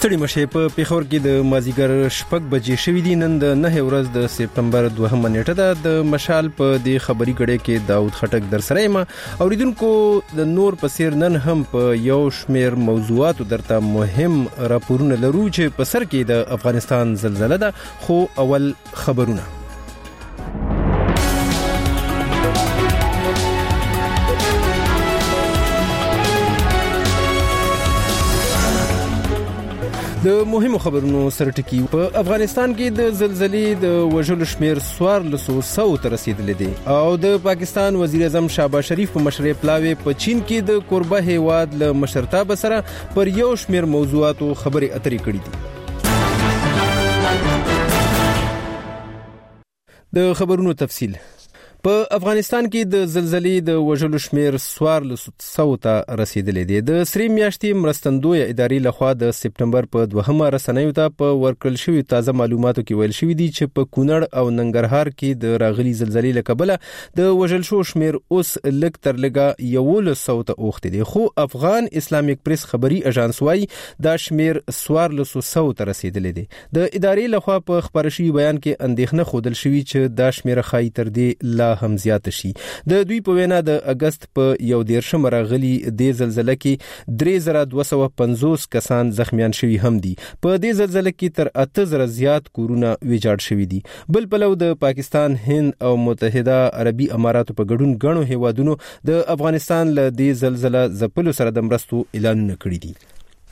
ستړي مشه په پیښور کې د مازیګر شپږ بجې شوې دي. نن د 9 ورځ د سپتمبر 2 نیټه ده. د مشال په د خبري غړې کې داود خټک در سره یم. اوریدونکو د نور پسیر نن هم په یو شمیر موضوعات درته مهم راپورونه لرو چې په سر کې د افغانستان زلزلہ ده. خو اول خبرونه. د مهمو خبرونو سرټکی. په افغانستان کې د زلزلې د وژلو شمیر 1400 ته رسیدلی دی او د پاکستان وزیر اعظم شهباز شریف په مشرۍ پلاوی په چین کې د کوربه هیواد له مشرتابه سره پر یو شمیر موضوعاتو خبرې اترې کړې دي. د خبرونو تفصیل. په افغانستان کې د زلزلې د وژلو شمیر 1400 ته رسیدلی دی. د سری میاشتې مرستندوی ادارې لخوا د سپتمبر په 2 رسنیو ته په ورکړل شوی تازه معلوماتو کې ویل شوی دی چې په کونړ او ننګرهار کې د راغلي زلزلې له کبله د وژل شو شمیر اوس لږ تر لږه 1100 ته اوښتی دی. خو افغان اسلامیک پریس خبري اژانس وايي دا شمیر 1400 ته رسیدلی دی. د ادارې لخوا په خبري شوی بیان کې اندېښنه خوده شوی چې دا شمیر خای تر دې لا هم زیات شي. د دوی په وینا د اگست په 11 راغلي د زلزلې کې 3250 کسان زخمیان شوي هم دي. په دې زلزلې کې تر 8000 زیات کورونه ویجاړ شوي دي. بل پلو د پاکستان، هند او متحده عربي اماراتو په ګډون غنو هیوادونو د افغانستان له دې زلزلې ځپلو سره د مرستو اعلانونه کړی دي.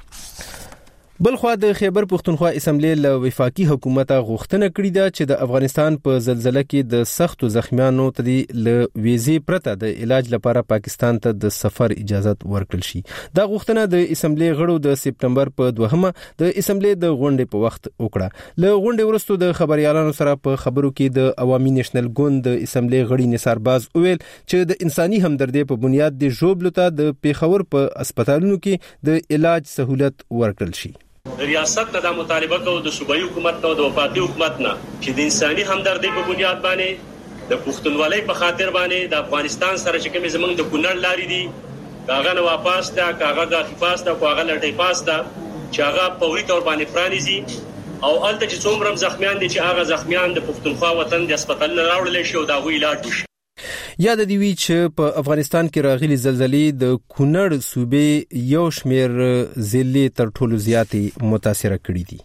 بل خو د خیبر پختونخوا اسمبلی له وفاقي حکومت غوښتنه کړې ده چې د افغانستان په زلزلې کې د سختو زخمیانو ته له ویزې پرته د علاج لپاره پاکستان ته د سفر اجازه ورکړل شي. دا غوښتنه د اسمبلی غړو د سپتمبر په 2 د اسمبلی د غونډې په وخت وکړه. له غونډې وروسته د خبريالانو سره په خبرو کې د عوامي نېشنل ګوند د اسمبلی غړي نثار باز وویل چې د انساني همدردۍ په بنیاد د ژوبلو ته د پیښور په هسپتالونو کې د علاج سہولت ورکړل شي. ریاست ته مطالبه کوي د صوبایي حکومت او د وفاقي حکومت نه چې د انساني همدردۍ په بنیاد باندې د پښتونولۍ په خاطر باندې د افغانستان سره چې کوم زمونږ د کونړ لاري دي کاغه نه واپس دا کاغه د خفاس دا کاغه لټي پاس دا چې هغه په وی تور باندې فرانيزي او الته چې څومره زخمیان دي چې هغه زخمیان د پښتونخوا وطن د هسپتال راوړل شي او دا غوي علاج وشي. یاد دی وی چې په افغانستان کې راغلي زلزلې د کونړ صوبې یو شمیر زلزلې تر ټولو زیاتې متاثر کړې دي.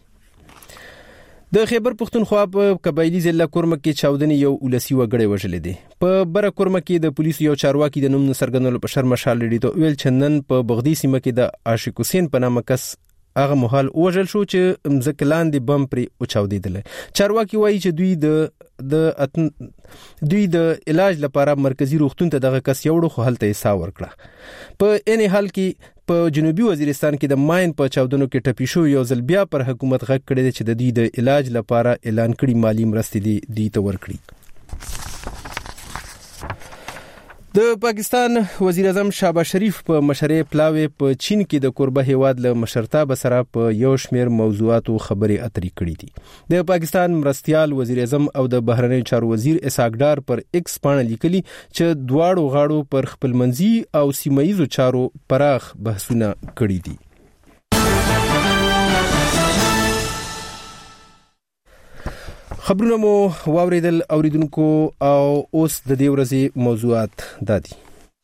د خیبر پختونخوا په قبایلی ضلع کورمک کې چاودنې یو ولسی وګړی وژل دي. په بره کورمک کې د پولیسو یو چارواکي د نوم سرګندلو په شرم شال لري ته ویل چې نن په بغدی سیمه کې د عاشق حسین په نامه کس هغه مهال وژل شو چې مزکلان دی بم پرې اوچاودیدل. چارواکي وایي چې دوی د علاج لپاره مرکزی روغتون ته دغه کس یوړو خو هلته یې سا ورکړه. په ان حال کې په جنوبي وزیرستان کې د ماین په چاودنو کې ټپي شو یو ځل بیا پر حکومت غږ کړی چې د دوی د علاج لپاره اعلان کړي مالی مرستې دی ته ورکړي. د پاکستان وزیر اعظم شهباز شریف په مشرۍ پلاوی په چین کې د کوربه هیواد له مشرتابه سره په یو شمیر موضوعاتو خبرې اترې کړې دي. د پاکستان مرستیال وزیر اعظم او د بهرنیو چارو وزیر اسحاق ډار پر ایکس باندې لیکلي چې دواړو غاړو پر خپلمنځي او سیمایي چارو پراخ بحثونه کړي دي. خبرونه مو واوریدل اوریدونکو او اوس د دې ورځې موضوعات دادي.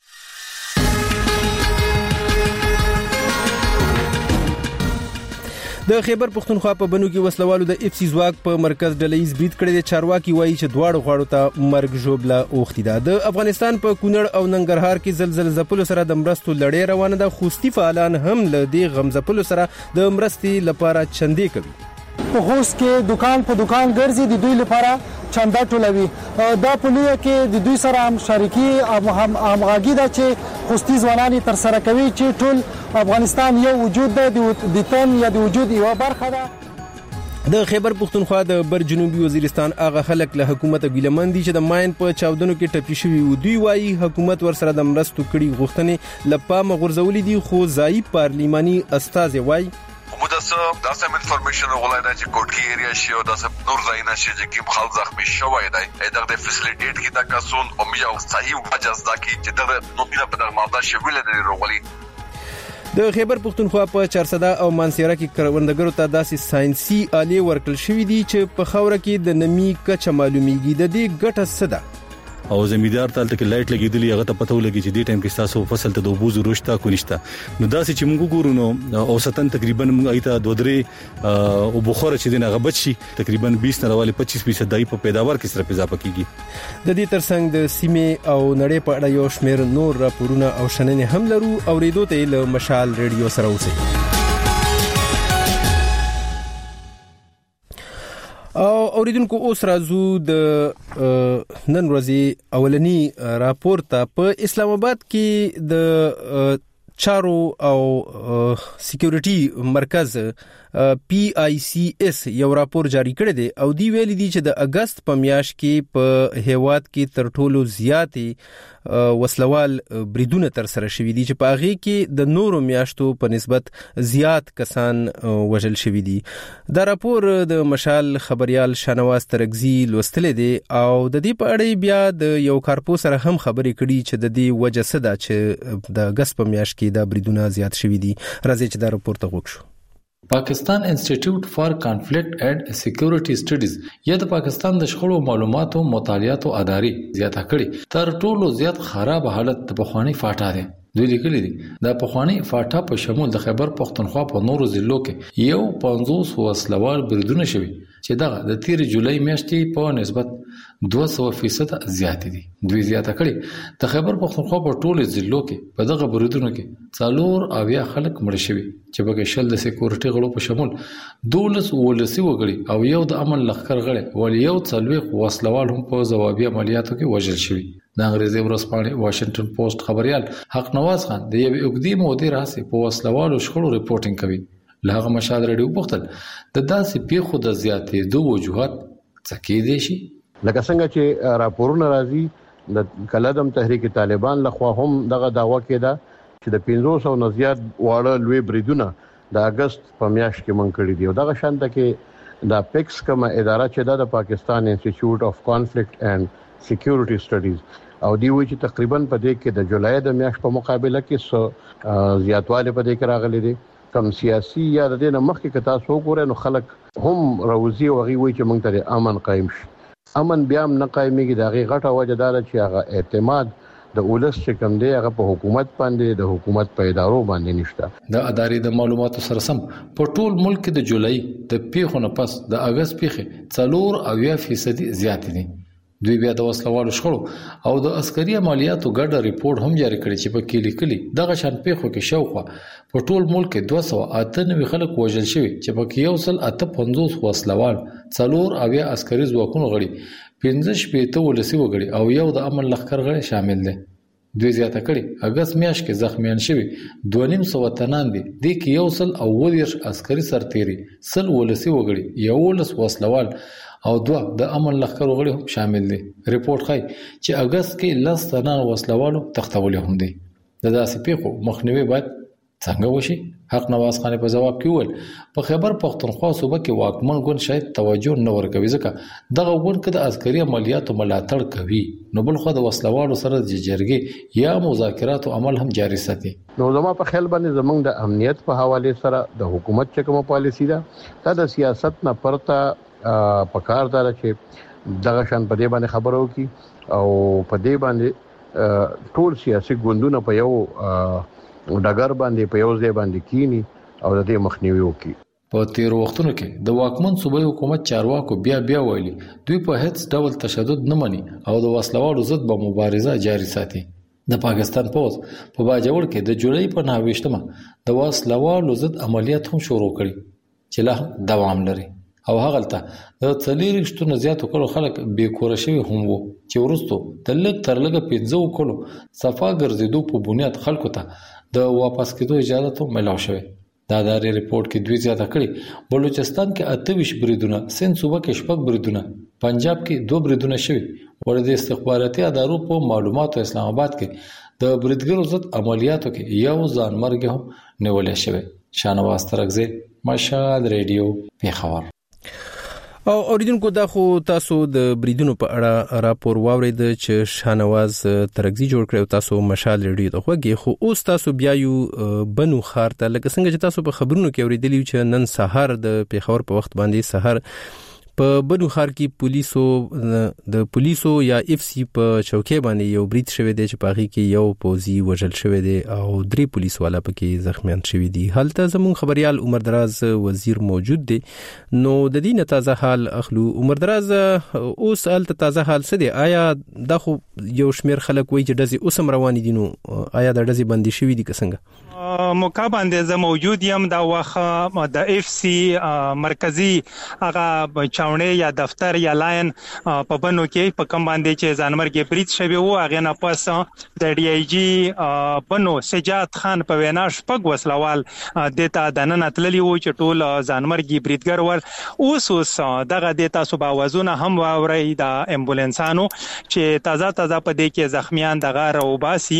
د خیبر پختونخوا په بنو کې وسلوالو د اف سی ځواک په مرکز ډلهیز برید کړی دی. چارواکي وایي چې دواړو غاړو ته مرګ ژوبله اوښتې ده. د افغانستان په کونړ او ننګرهار کې زلزلې ځپلو سره د مرستو لړۍ روانه ده. خوستي فعالان هم له دې غم ځپلو سره د مرستې لپاره چندې کوي. په خوست کې دکان په دکان ګرځي د دوی لپاره چنده ټولوي. دا په لویه کې د دوی سره هم شریکي همغږي ده چې خوستي ځوانان تر سره کوي چې ټول افغانستان یو وجود ده د تن یا د وجود یو برخه ده. د خیبر پختونخوا د بر جنوبي وزیرستان هغه خلک له حکومت ګیلمن دي چې د ماین په چاودنو کې ټپي شوي وو. دوی وایي حکومت ورسره د مرستو کړي غوښتنې له پامه غورځولې دي. خو ځایي پارلیماني استازي وایي دا سم انفارمیشن ولایدا چې کوټکی ایریا شي او دا سم نور ځایونه شي چې کوم خلک زخمی شوی دی دا د فیسیلیټیټ کی دا کسون او یو صحیح وجه ځکه چې دا نو په دغه ماده شویل دی وروغلی. د خیبر پختونخوا په چارسده او مانسیره کې کروندګرو ته داسې ساينسي آلې ورکړل شوې دي چې په خاوره کې د نمی کچه معلومیږي. د دې ګټه څه ده؟ او زمیدار ته تل لایټ لګیدلی هغه ته پته ولګي چې دې ټایم کې تاسو فصل ته د اوبو ضرورت تا کو نشته. نو داسې چې موږ ګورو نو اوسطن تقریبا موږ ایته 2-3 او بخوره چې دغه بچي تقریبا 20 نه راوالي 25% دای په پیداوار کې سره اضافه کیږي. د دې ترڅنګ د سیمه او نړۍ په اړه یو شمېر نور راپورونه او شننې هم لرو. اوریدو ته له مشال ریډیو سره اوسئ. او اوریدونکو اوس راځو د نن ورځې اولنی راپور ته. په اسلام آباد کې د چارو او سکیورټي مرکز PICS یو راپور جاری کړی دی او دی ویلي دي چې د اگست په میاشت کې په هیواد کې تر ټولو زیاتې وسلوال بریدونه تر سره شوي دي چې په هغه کې د نورو میاشتو په نسبت زیات کسان وژل شوي دي. دا راپور د مشال خبريال شانواز ترغزي لوستل دي او د دې په اړه بیا د یو کارپو سره هم خبرې کړي چې د دې وجه څه ده چې د اگست په میاشت کې دا بریدونه زیات شوي دي. راځي چې دا راپور ته وګورو. پاکستان انسټیټیوټ فار کانفلیکټ اینڈ سکیورټي سټډیز یا د پاکستان د شخړو معلوماتو مطالعاتو ادارې زیاته کړي تر ټولو زیات خراب حالت د پخوانی فاټا دی. دوی لیکلي دي د پخوانی فاټا په شمول د خیبر پختونخوا په نورو ضلعو کې یو 50 وسلوال بریدونه شوي چې دغه د 13 جولای میاشتې په نسبت 200% زیات دي. دوی زیاته کړي د خیبر پختونخوا په ټولو ضلعو کې په دغه بریدونو کې 4 خلک مړ شوي چې په شل د سکیورټي غړو په شمول 12 ولسی وګړي او یو د امن لخر غړي ول یو 40 وسلوال هم په ځوابي عملیاتو کې وژل شوي. د انګریزي ورځپاڼې واشنگټن پوسټ خبريال حق نواز خان د یو وګړي مودې راسي په وسلوالو شخړو ریپورتینګ کوي. له هغه مشال ریډیو پختل د داسې پیښو د زیاتې دوه وجوهات څه کې دي شي لکه څنګه چې راپورونه راځي د کلدم تحریک طالبان لخوا هم دغه داوا کېده چې د 500 نه زیات واړه لوی بریدونه د اگست په میاشت کې مونږ کړی دی. او دغه شانته کې د پیکس کومه اداره چې د پاکستان انسټیټیوټ اف کانفلیکټ اینڈ سکیورټي سټډیز او دی وی چې تقریبا په دې کې د جولای د میاشت په مقابله کې زیاتواله په دې کې راغلي دي. کم سیاسي یا د دې مخکې کتا سو ګورې نو خلک هم روزي او غي وی چې مونږ ته امن قائم شي. امن بیا هم نه قائميږي. د غي غټه وجه دار چې هغه اعتماد د اولس چې کوم دی هغه په حکومت باندې د حکومت په ادارو باندې نشته. د ادارې د معلوماتو سره سم په ټول ملک د جولای د پیښو نه پس د اگست پیښې 4% زیات دي. دوی بیا د وسلوالو شخړو او د عسکري عملیاتو ګډه ریپورت هم جاری کړی چې په کې لیکلي دغه شان پیښو کې شاوخوا په ټول ملک 298 خلک وژل شوي چې په کې 150 وسلوال 4 عسکري ځواکونو غړي 15 ولسی وګړي او یو د امن لخر غړي شامل دي. دوی زیاته کړي اگست میاشت کې زخمیان شوي 250 تنان دي. د کې 1 عسکري سرتيري 100 ولسی وګړي یو ولس وسلوال او 2 د امن لخر غړي هم شامل دي. ریپورت ښيي چې اگست کې لس تنان وسلوالو تختول هم دي. د داسې پیښو مخنیوي باید څنګه وشي؟ حق نواز خان په جواب کې وویل په خیبر پختونخوا صوبه کې واکمن ګوند شاید توجه نه ورکوي ځکه دغه ګوند کې د عسکري عملیاتو ملاتړ کوي نو بل خو د وسلوالو سره د جرګې یا مذاکراتو عمل هم جاري ساتي. نو زما په خیال باندې زمونږ د امنیت په حواله سره د حکومت چې کومه پالیسی ده دا د سیاست نه پرته پکار دار چې دغه شان په دې باندې خبرو کی او په دې باندې ټول سیاسي ګوندونه په یو ډګر باندې په یو ځای باندې کینی او د دې مخنیوي وکړي. په تیر وختونو کې د واکمن صوبایي حکومت چارواکو بیا ویلي دوی په هیڅ ډول تشدد نه مني او د وسلوالو ضد به مبارزه جاري ساتي. د پاکستان پوز په باجوړ کې د جولای په 9 د وسلوالو ضد عملیات هم شروع کړي چې لا دوام لري او هغلته د 40 زیاتو کلو خلک بې کور شوي هم وو چې ورستو د لږ تر لږه 15 کلو صفا ګرځېدو په بنیاد خلکو ته د واپس کېدو اجازه ته ملاو شوه. دا د ریپورت کې دوی زیاته کړي بلوچستان کې 28 بریدونه، سند صوبه کې 6 بریدونه، پنجاب کې 2 بریدونه شوي. ورته استخباراتي ادارو په معلوماتو اسلام آباد کې د بریدګرو ضد عملیاتو کې یو ځانمرګ هم نیول شوی. شانواز ترغزي، مشال ریډیو، پیښور. او اوریدونکو دا خو تاسو د بریدونو په اړه راپور واورید چې شاهنواز ترغزي جوړ کړو تاسو مشال ریډیو ته خوږی خو اوس تاسو بیا یو بنو خار ته لکه څنګه چې تاسو په خبرونو کې اوریدلی چې نن سهار د پیښور په وخت باندې سهار په بنو خار کې پولیسو یا اف سی په چوکۍ باندې یو برید شوی دی چې پاغي کې یو پوزي وژل شوی دی او 3 پولیس والا پکې زخمیان شوی دي. حالته زمون خبريال عمر دراز وزیر موجود دی نو د دې تازه حال اخلو. عمر دراز اوس حالته تازه حال څه دی؟ آیا دا خو یو شمیر خلک وایي چې دزي اوسم روان دي نو آیا د دزي بندي شوی دي څنګه؟ موقع باندې زه موجود یم دا وخت د اف سی مرکزی هغه چاونې یا دفتر یا لاین په بنو کې په کم باندې چې ځانمرګي برید شوی وو هغه نه پس د ډي آی جی بنو سجاد خان په وینا شپږ وسلوال دیتا د نن اتللی وو چې ټول ځانمرګي بریدګر ور اوس دغه دیتا صوبا وزونه هم واوري د امبولانسانو چې تازه په دې کې زخمیان دغه روباسي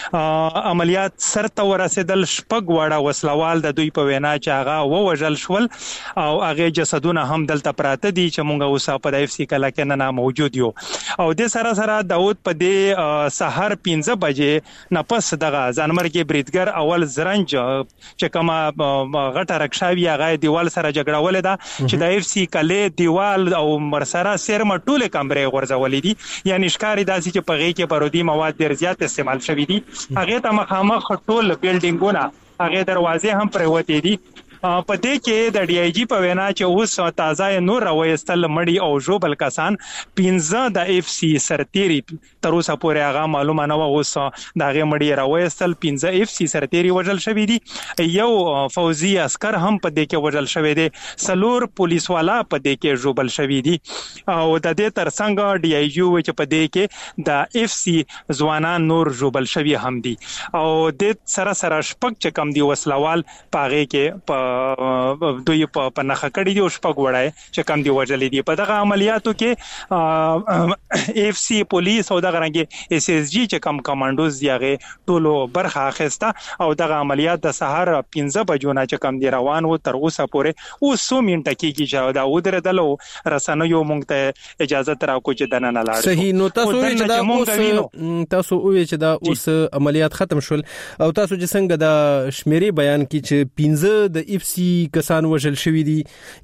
عملیات سرته ورسېدل شپږ وړه وسلوال د دوی په وینا چې هغه وژل شول او هغه جسدونه هم دلته پراته دي چې مونږ اوس په د اف سی کلا کې نه موجود یو او د سره داود په دې سحر 15 بجې نه پس دغه ځانمرګي بریدګر اول زرنج چې کومه غټه رکشاوی هغه دیوال سره جګړه ولې ده چې د اف سی کله دیوال او مرسره سرمه ټوله کمرې غورځولې دي یعنی ښکاری داسې چې په غي کې بارودي مواد ډیر زیات استعمال شوی دي هغه ته مخامخ ټول بیلډینګونه هغه دروازې هم پروتې دي په دې کې د ډي آی جی په وینا چې اوس تازه نور راوېستل مړی او جوبل کسان 15 د اف سی سرتيري تر اوسه پورې هغه معلومه نه و اوس دا غي مړی راوېستل 15 اف سی سرتيري وژل شوی دي یو فوزي عسكر هم په دې کې وژل شوی دي سلور پولیس والا په دې کې جوبل شوی دي او د دې ترڅنګ ډي آی جی چې په دې کې د اف سی ځوانان نور جوبل شوی هم دي او د سره شپږ چې کم دی وسلوال پاغه کې دوی په نخ کړي دي او شپږ وړای چې کم دی وژلې دي په دغه عملیاتو کې اف سی پولیس او دغه رنګ اس اس جی چې کم کمانډوز یغه ټولو برخه اخیسته او دغه عملیات د سحر 15 بجو نه چې کم دی روان وو تر اوسه پورې او 100 منټه کېږي چې دا ودرېدل او رسنیو مونږ ته اجازه تراکو چې دنه نه لاړ. صحیح. نو تاسو چې دا اوس چې دا اوس عملیات ختم شول او تاسو چې څنګه دا شمیرې بیان کی چې 15 د اف سی کسان وژل شوی دي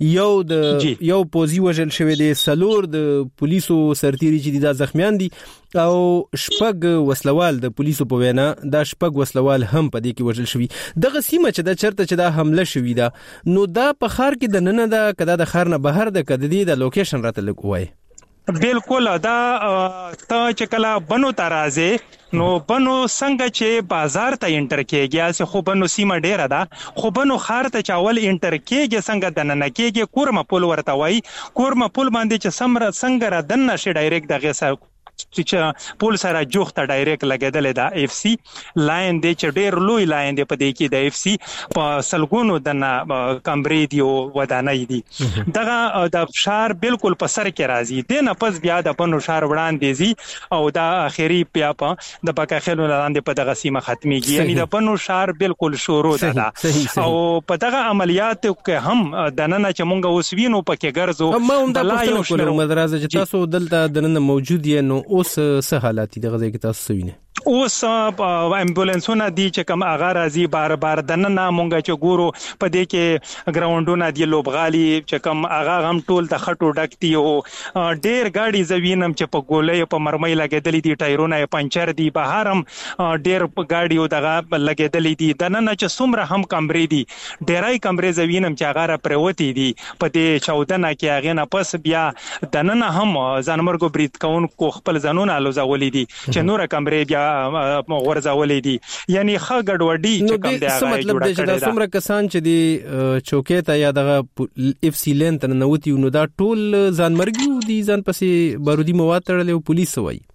یو پوزي وژل شوی دی سلور د پولیسو سرتيري چې دا زخمیان دي او شپږ وسلوال د پولیسو په وینا دا شپږ وسلوال هم په دې کې وژل شوی. دغه سیمه چې دا چرته چې دا حمله شوی دا نو دا په خار کې د نن دا کدا د خار نه بهر د کدی د لوکیشن راته لګوي. بالکل دا ته چې کله بنو ترازه نو بنو څنګه چې بازار ته انټر کېږي خو بنو سیمه ډیره ده خو بنو خار ته چاول انټر کېږي څنګه د نن کېږي کورمه پول ورته وای کورمه پول باندې چې څنګه را دن نشي ډایرکټ دغه سر چې پول سره جوخته ډایرکټ لګیدل د اف سی لاین دی چې ډیر لوی لاین دی په دې کې د اف سی په سلګونو د کمبري دی او ودانۍ دي دغه د شهر بالکل په سر کې راځي د نه پس بیا د بنو شهر وړاندې زی او د اخیری بیا په د بکا خلونو لاندې په دغه سیمه ختميږي یعنی د بنو شهر بالکل شروع ده او په دغه عملیاتو کې هم د نن چې مونږ اوسوینو پکې ګرځو ما هم د پښتنو مدرسه چې تاسو دلته د نن موجود یې نو اوس څه حالات دي دغه ځای کې تاسو وینئ؟ اوس امبولانسونه دي چې کوم اغا راځي بار دنه مونږه چې ګورو په دې کې ګراوندونه دي لوبغالي چې کوم اغا هم ټول د خټو ډکتي او ډېر گاډي زوینم چې په ګولې په مرمۍ لګېدلې دي ټایرونه پنچر دي بهارم ډېر گاډي او دغه لګېدلې دي دنه چې څومره هم کمرې دي ډېرای کمرې زوینم چې اغا را پروتي دي په دې چودنه کې اغه نه پس بیا دنه هم ځانمرګو برید کون کو خپل ځانونه لوزولې دي چې نور کمرې بیا ورزولې دي یعنی ښه ګډوډي چې کوم دی هغه مطلب دی چې دا څومره کسان چې دی چوکې ته یا دغه اف سی لین ته نوتی نو دا ټول ځانمرګي دي ځان پسې بارودي مواد تړلې او پولیس وایي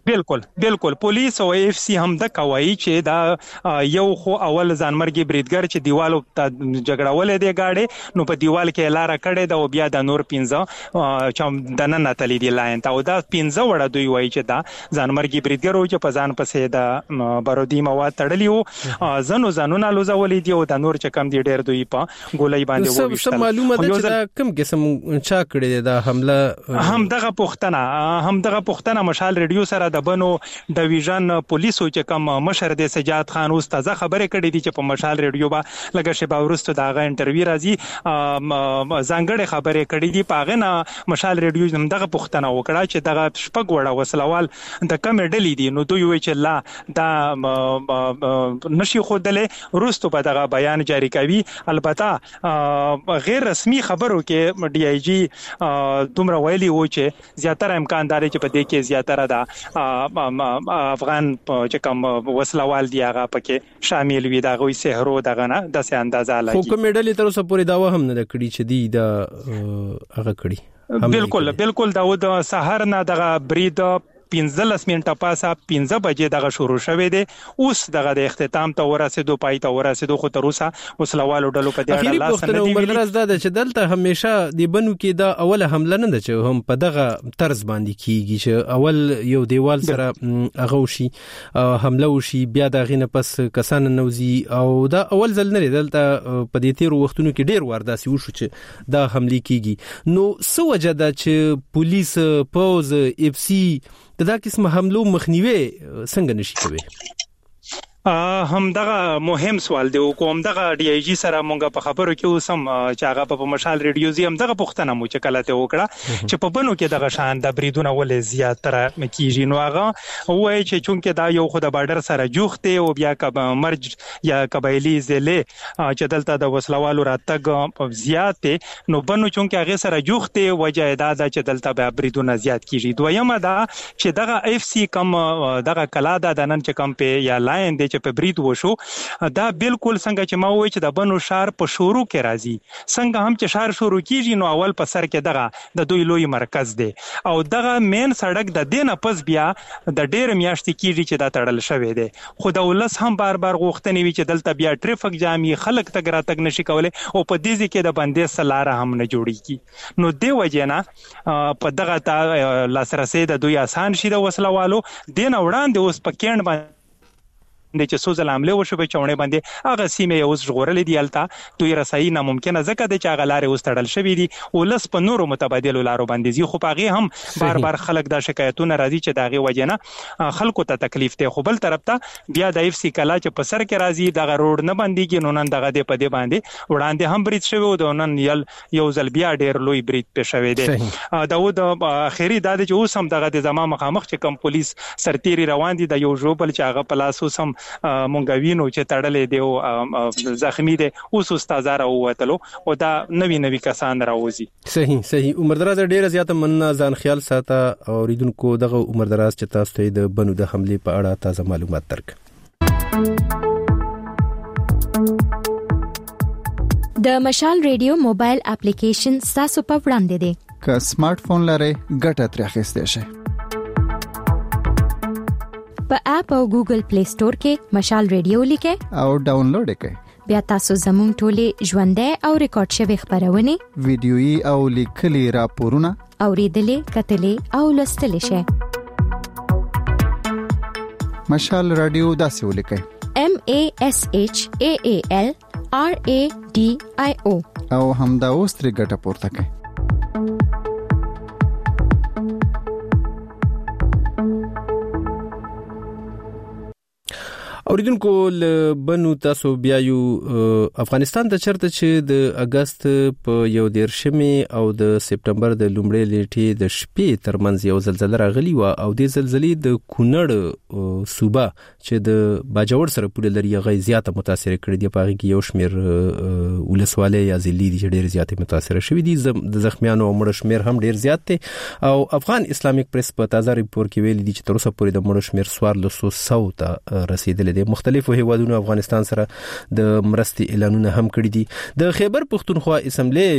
بالکل پولیس او اف سی هم د کوي چې دا یو خو اول ځانمرګي بریدګر چې دیوالو جګړولې دی گاډي نو په دیوال کې لار کړې دا او بیا د نور 15 چې د نن تلې دی لاین ته او دا 15 وړه دوی وایي چې دا ځانمرګي بریدګر او چې په ځان پسې د بارودي مواد تړلیو زنونه لوزولې دی او د نور چې کم دی ډېر دوی په ګولۍ باندې وو سم معلومه ده چې دا کوم قسم چا کړی دا حمله هم دغه پښتنه مشال ریډیو سره د بنو ډیویژن پولیسو چې کوم مشر د سجاد خان اوس تازه خبره کړې دي چې په مشال ریډیو با لګه شپه ورسته داغه انټرویو راځي ځانګړې خبره کړې دي پاغه نه مشال ریډیو هم دغه پښتنه وکړه چې دغه شپږ وړه وسلوال د کم ډلې دي نو دوی وی چې لا دا نشي خودلې ورسته په دغه بیان جاری کوي البته غیر رسمي خبرو کې ډي آی جی دومره ویلي و چې زیاتره امکان لري چې په دې کې زیاتره دا افغان چې کوم وسلوال دی هغه پکې شامل وي دا غوي سحرو دغه نه د سه اندازه لګي خو کوم ډلې تر اوسه پورې داوا هم نه کړی چې دی دا هغه کړی بالکل دا د سحر نه دغه برید 15 منټه پاسه 15 بجې دغه شروع شوه دی اوس دغه د اختتام ته ورسېدو پای ته ورسېدو خو تر اوسه وسلوالو ډلو په دې اړه لاس نه دی ویلي دا چې دلته همیشه د بنو کې دا اوله حمله نه ده چې هم په دغه طرز باندې کیږي چې اول یو دیوال سره هغه وشي حمله وشي بیا د غینه پس کسان نوزي او دا اول ځل نه دلته په دې تیر وختونو کې ډیر وارداسي وشو چې دا حمله کیږي نو سو وجدا چې پولیس پوز اف سی دا قسم حملو مخنیوي څنګه نشي کوي هم دغه مهم سوال دی کوم دغه ډي آی جی سره مونږه په خبرو کې اوسم چې هغه په مشال ریډیو زی هم دغه پښتنه مو چې کله ته وکړه چې په بنو کې دغه شان د بریدونه ولې زیاتره مکیږي نو هغه وایي چې چونکه دا یو خو د بارډر سره جوخته او بیا کب مرج یا قبایلی ضلع چې دلته د وسلوالو راتګ زیات نو بنو چونکه هغه سره جوخته وجه دا چې دلته به بریدونه زیات کیږي دویمه دا چې دغه اف سی کم دغه کلاده د نن چې کم په یا لاین د په برید وشو دا بالکل څنګه چې ما وایي چې د بنو شهر په شروع کې راځي څنګه هم چې شهر شروع کیږي نو اول په سر کې دغه د دوی لوی مرکز دی او دغه مین سړک د دینه پس بیا د ډېر میاشتې کیږي چې دا تړل شوی دی خو د ولس هم بار غوښتنې وی چې دلته بیا ټریفیک جامي خلک تګ راتګ نشي کولای او په دې ځکه د بندې سلاره هم نه جوړیږي نو دی وجنه په دغه لاسرسي د دوی آسان شي د وسلوالو دین وړاندې اوس په کېند باندې د چې سوزل عمله وشو په چونه باندې هغه سیمه اوس غوړلې دی الته دوی رسایي ناممکنه ځکه د چا غلارې اوس تړل شوې دي ولس په نورو متبادل لارو باندې زی خو پاغي هم بار خلک دا شکایتونه راځي چې داغه وجنه خلکو ته تکلیف ته خو بل طرف ته بیا د اف سی کلا چې په سر کې راځي دغه روډ نه باندې نو نن دغه د پدې باندې وړاندې هم برید شوی او نن یو ځل بیا ډیر لوی برید په شوی دی داود اخیری دا چې اوس هم دغه د زما مخامخ چې کم پولیس سرتيري روان دي د یو جوبل چې هغه پلاس اوس هم مونږ وینو چې تړلې دی او زخمی دی اوس استاد راووتلو او دا نوی کسان راوځي صحیح عمر دراز ډیره زیاته مننه ځان خیال ساته او ریدونکو دغه عمر دراز چې تاسو ته د بنو د حمله په اړه تازه معلومات درک د مشال ریډیو موبایل اپلیکیشن تاسو په وړاندې دی که سمارټ فون لرئ ګټه ترې اخیستئ شئ په اپ او ګوګل پلی سٹور کې مشال ریډیو لیکئ او ډاونلوډ کړئ بیا تاسو زموږ ټولې ژوندۍ او ریکارډ شوی خبرونه ویډیويي او لیکلي راپورونه اوریدلې کتلې او لوستلې شئ مشال رادیو داسې ولیکئ MASHAAL RADIO او همدا اوس ترې ګټه پورته کړئ اوریدونکو بنو تاسو بیا یو افغانستان ته چرته چې د اگست په 11 او د سپټمبر د لومړۍ لیټې د شپې ترمنځ یو زلزلہ راغلی و او د زلزلې د کونړ صوبه چې د باجوړ سره پوله لري غي زیاته متاثر کړي دی په کې یو شمیر ولسوالۍ یا ضلعې دي چې ډېر زیاته متاثر شوي دي د زخمیانو او مړ شمیر هم ډېر زیات دي او افغان اسلامیک پریس په تازه ریپورت کې ویلي دي چې تر اوسه پورې د مړ شمیر 1400 ته رسیدلی کړی دی. مختلفو هیوادونو افغانستان سره د مرستې اعلانونه هم کړی دي. د خیبر پختونخوا اسمبلی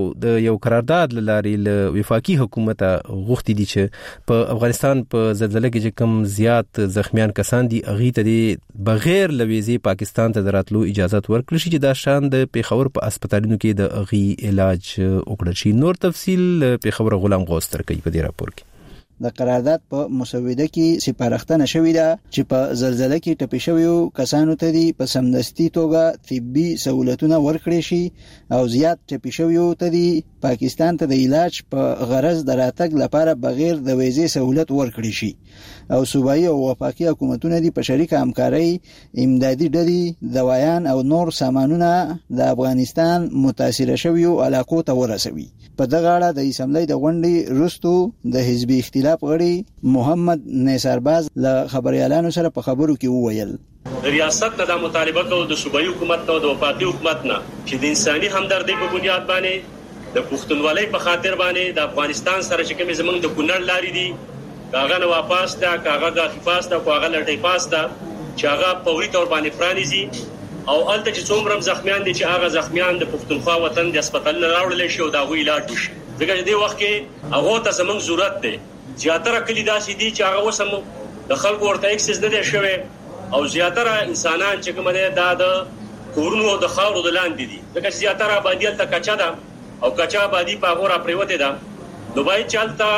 یو قرارداد لاري له وفاقي حکومت غوښتي دي چې په افغانستان په زلزلې کې کوم زیات زخمیان کسان دي اغي ته بغیر لويزي پاکستان ته دراتلو اجازه ورکړي چې دا شان د پیښور په هسپتالونو کې د اغي علاج وکړي شي. نور تفصيل پیښور غلام غوستر کوي په دې راپور کې. د قرارداد په مسوده کې سپارښتنه شوې ده چې په زلزلې کې ټپي شویو کسانو ته دي په سمدستي توګه طبي سہولتونه ورکړي شي او زیات ټپي شویو ته دي پاکستان ته د علاج په غرض دراتګ لپاره بغیر د ویزې سہولت ورکړي شي او صوبایي او وفاقي حکومتونه دي په شریکه همکاري امدادي ډلې دوایان او نور سامانونه د افغانستان متاثر شویو علاقو ته ورسوي. په دغه اړه د اسمبلی د غونډې وروسته د حزبي اختلاف غړي محمد نثارباز له خبريالانو سره په خبرو کې وویل د ریاست د مطالبه کو د صوبایي حکومت او د وفاقي حکومت نه چې د انساني همدردی په بنیاد باندې د پښتونولۍ په خاطر باندې د افغانستان سره چې کوم زمنګ د کونړ لاري دي کاغه نو واپس دا کاغه غافي پاستا کاغه لټي پاستا چې هغه پوري تور باندې فرانيزي او الته چې څومره زخمیان دي چې هغه زخمیان د پښتونخوا وطن د هسپتال نه راوړل شي او دا غوي علاج وشي. ځکه چې د وخت کې هغه ته زمنګ ضرورت دی. زیاتره کلی داسې دي چې هغه وسم د خلکو ورته اکسس نه دی شوی او زیاتره انسانان چې کوم دي دا د کورونو او د خاورو د لاندې دي. ځکه چې زیاتره آبادی ته کچا ده او کچا آبادی په غوړه پریوته ده. دوبای چلتا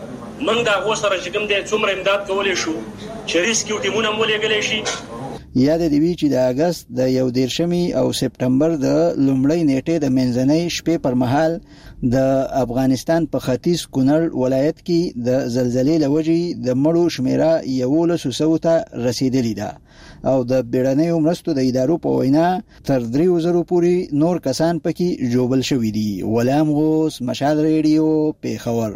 موږ دا غوسره چې کوم دي څومره امداد کولای شو چې ریسکیو ټیمونه مولېګلې شي. یاد دی چې د اگست د 11 او سپټمبر د لومړۍ نیټې د منځنۍ شپې پر مهال د افغانستان په ختیځ کونړ ولایت کې د زلزلې لوجې د مړو شمیره 1100 ته رسیدلې ده او د بیړنیو مرستو د ادارو په وینا تر 3000 پورې نور کسان پکې جوړل شوي دي. غلام غوث، مشال ریډیو، پیښور.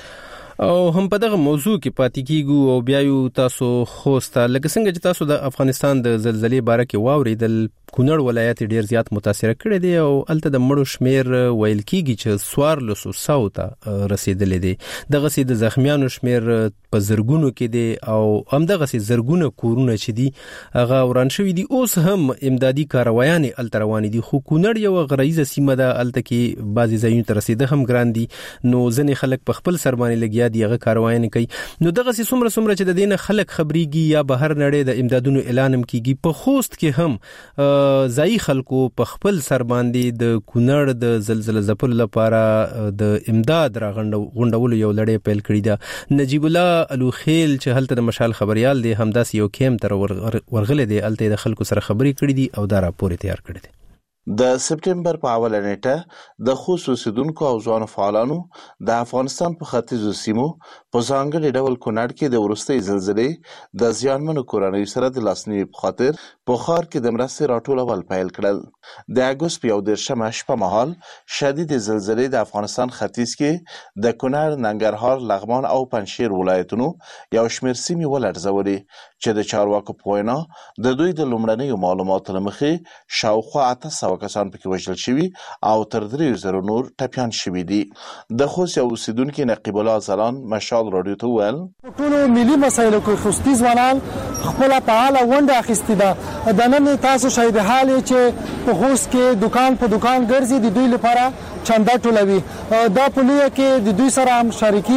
او هم په دغه موضوع کې پاتې کیږو او بیا یو تاسو خوسته لکه څنګه چې تاسو د افغانستان د زلزلې باره کې واوریدل کونړ ولایت ډیر زیات متاثر کړی دی او الته د مړو شمیر ویل کیږي چې 1400 ته رسیدلی دی. دغه سي د زخمیانو شمیر په زرګونو کې دی او هم دغه سي زرګونه کورونه چې دي هغه وران شوی دي. اوس هم امدادي کاروایان الته روان دي خو کونړ یو غریزه سیمه ده الته کې بعضی ځایونو ته رسیده هم ګران دي نو ځنې خلک په خپل سرمانه لګیا دي هغه کاروایان کوي. نو دغه سي څومره چې د دینه خلک خبريږي یا بهر نړۍ د امدادونو اعلان هم کیږي. په خوست کې هم ځای خلکو په خپل سر باندې د کونړ د زلزلې ځپلو لپاره د امداد راغونډولو یو لړۍ پیل کړې ده. نجیب الله الوخیل چې هلته د مشال خبريال دی همداس یو کیم تر ورغله دی الته د خلکو سره خبري کړې دي او دا راپور تیار کړی دی. د سپټمبر په اوله نیټه د خصوصیدونکو او ځوان فعالانو د افغانستان په ختیځو سیمو په ځانګړي ډول کونړ کې د وروستۍ زلزلې د زیانمنو کورنیو سره د لاسنیوي په خاطر په ښار کې د مرستې راټولول پیل کړل. د اګوست په 11 شپه مهال شدید زلزلې د افغانستان ختیځ کې د کونړ، ننګرهار، لغمان او پنجشیر ولایتونو یو شمېر سیمې ولړزولې چې د چارواکو په وینا د دوی د لومړنیو معلوماتو له مخې شاوخوا 800 کسان پکې وژل شوي او تر 3000 نور ټپیان شوي دي. د خوست یو اوسیدونکي نقیب الله زلان مشال راډیو ته وویل ټولو ملي مسایلو کې خوستي ځوانان خپل فعاله ونډه اخیستې ده. د نن تاسو شاهد حال چې په خوست کې دکان په دکان ګرځي د دوی لپاره چنده ټولوي. دا پولیه کې د دوی سره هم شریکي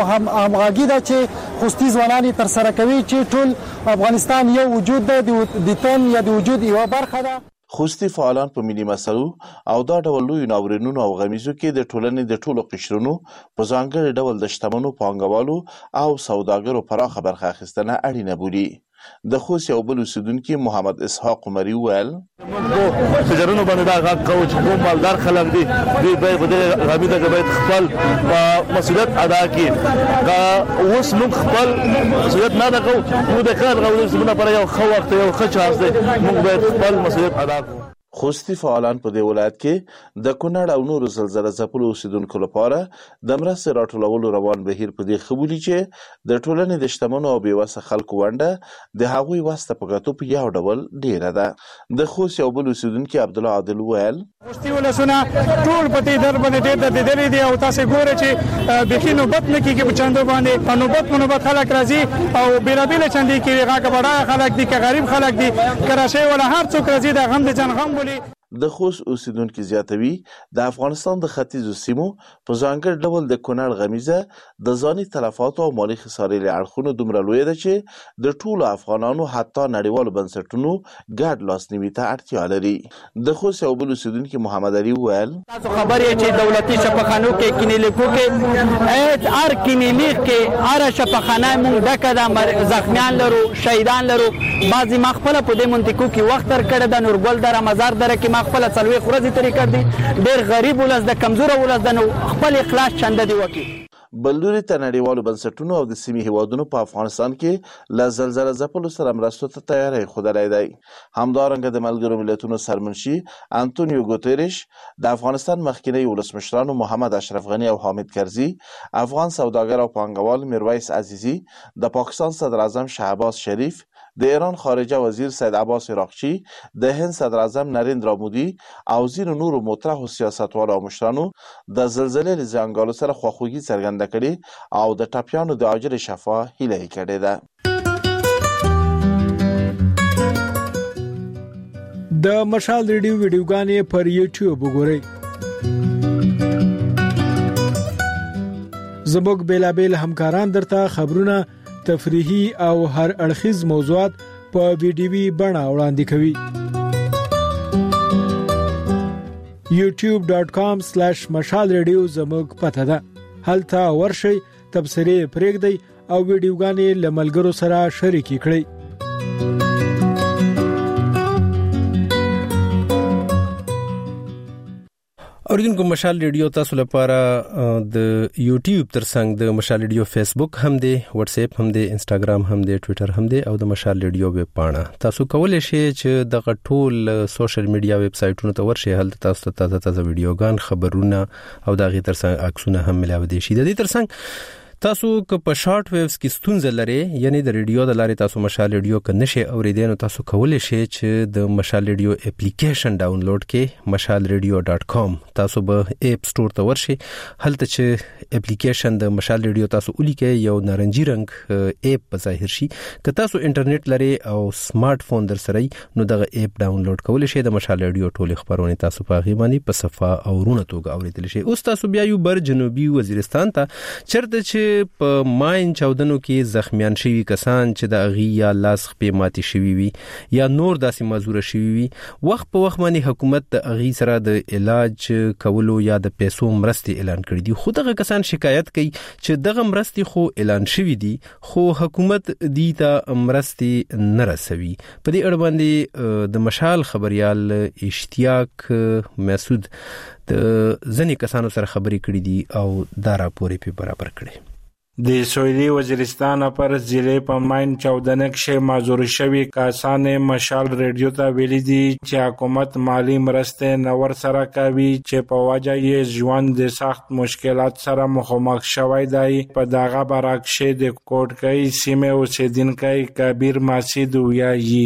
همغږي ده چې خوستي ځوانان تر سره کوي چې ټول افغانستان یو وجود ده د تن یا د وجود یو برخه ده. خوستي فعالان په ملي مسلو او دا ډول لوی ناورینونو او غمیزو کې د ټولنې د ټولو قشرونو په ځانګړي ډول د شتمنو پانګوالو او سوداګرو پراخه برخه اخیستنه اړینه بولي. د خوست یو بل اوسیدونکي محمد اسحاق عمري وویل تجارونو باندې دا غږ کوي چې کوم مالدار خلک دي دوی باید په دې غمیزه کې باید خپل مسؤلیت ادا کړي. دا اوس موږ خپل مسؤلیت نه ادا کوو. موږ د کار غوړو زمونه پر یو خو وخت یو ښه چانس دی موږ باید خپل مسؤلیت ادا کړو. خوستي فعالان په دې ولایت کې د کونړ او نورو زلزلې ځپلو اوسیدونکو لپاره د مرستې راټولولو روان بهیر په دې خبري چې د ټولنې د شتمنو او بېوسه خلکو ونډه د هغوی واسطه په کتو په یو ډول ډیره ده د خوست یو بل اوسیدونکي عبدالله عادل ویل خوستي ولسونه ټول په دې در باندې ډېر د دې دی او تاسو ګورئ چې بخي نوبت نه کیږي په چندو باندې نوبت خلک راځي او بیلابیل چندي کې هغه بڑا خلک دي که غریب خلک دي کراچۍ ولا هر څوک راځي د غم د جن غم بولي د خوست اوسیدونکو زیاتوي د افغانستان د ختیځو سیمو په ځانګړي ډول د کونړ غمیزه د ځاني تلفاتو او مالي خسارې له اړخونو دومره لویه ده چې د ټولو افغانانو حتی نړیوالو بنسټونو ګډ لاسنیوي ته اړتیا لري د خوست یو بل اوسیدونکي محمد علي ویل تاسو خبر یې چې دولتي شفاخانو کې کلینیکو کې هر کلینیک کې هر شفاخانه مونږ ډکه د زخمیان لرو شهیدان لرو بعضی مخفله په دې منطقو کې وخت تر کړه د نورګل در مزار در کې خپل څلوي خورزي طریقې دي ډېر غریب ولس د کمزور ولس د خپل اخلاص چنده دی وکي بلوري ته نړیوالو بنسټونو او د سیمې هیوادونو په افغانستان کې له زلزلې ځپلو سره مرستو ته تیاری ښودلی دی همدارنګه د ملګرو ملتونو سرمنشي انتونیو ګوتریش د افغانستان مخکینی ولسمشرانو محمد اشرف غني او حامد کرزي افغان سوداګر او پانګوال میرویس عزیزي د پاکستان صدر اعظم شهباز شریف د ایران خارجه وزیر سید عباس عراقچی د هند صدر اعظم نریندرا مودي او ځینو نورو مطرحو سیاستوالو او مشرانو د زلزلې له زیانګالو سره خواخوږي څرګنده کړې او د ټپیانو د عاجل شفا هیله یې کړې ده د مشال ریډیو ویډیوګانې پر یوټیوب وګورئ زموږ بیلابیل همکاران درته خبرونه تفریحي او هر اړخیز موضوعات په ویډیوي بڼه وړاندې کوي youtube.com/mashalradio زموږ پته ده هلته ورشئ تبصرې پرېږدئ او ویډیوګانې له ملګرو سره شریکې کړئ اوریدونکو مشال ریډیو تاسو لپاره د یوټیوب ترڅنګ د مشال ریډیو فیسبوک هم دی واتس اپ هم دی انستګرام هم دی ټوئیټر هم دی او د مشال ریډیو ویب پاڼه تاسو کولای شئ چې د ټول سوشل میډیا ویب سټونو ته ورشئ هلته تاسو ته تازه ویډیوګان خبرونه او د غي ترڅنګ عکسونه هم ملاوي دي شي د دې ترڅنګ تاسو که په شارټ ویوز کې ستونزه لري یعنی د ریډیو د لارې تاسو مشال ریډیو کنه شي اوریدئ نو تاسو کولای شئ چې د مشال ریډیو اپلیکیشن ډاونلوډ کړئ mashalradio.com تاسو به اپ سٹور ته ورشئ هلته چې اپلیکیشن د مشال ریډیو تاسو ولیکئ یو نارنجي رنگ اپ په ظاهر شي که تاسو انټرنیټ لري او سمارټ فون در سره نو دغه اپ ډاونلوډ کولای شئ د مشال ریډیو ټول خبرونه تاسو په غي باندې په صفه او رونه توګه اوریدل شئ اوس تاسو بیا یو بر جنوبي وزیرستان ته چرته چې په ماین چاودنو کې زخمیان شوی کسان چې د اغي یا لاس خپې ماتي شوی وي یا نور داسې مزور شوی وي وخت په وخت باندې حکومت د اغي سره د علاج کولو یا د پیسو مرستې اعلان کړی دي خو دغه کسان شکایت کوي چې دغه مرستې خو اعلان شوی دي خو حکومت دې ته مرستې نه رسوي په دې اړه باندې د مشال خبريال اشتیاق مسعود د ځنې کسانو سره خبرې کړې دي او دا راپور په برابر کړي د سویلي وزیرستان پر ضلع په ماین چاودنه کې معذور شوی کسان مشال ریډیو ته ویلي دي چې حکومت مالی مرستې نور سره کوي چې په وجه یې ژوند د سخت مشکلات سره مخامخ شوی دی په دغه برعکس د کوټکۍ سیمه اوسیدونکو کبیر مسعود ویایي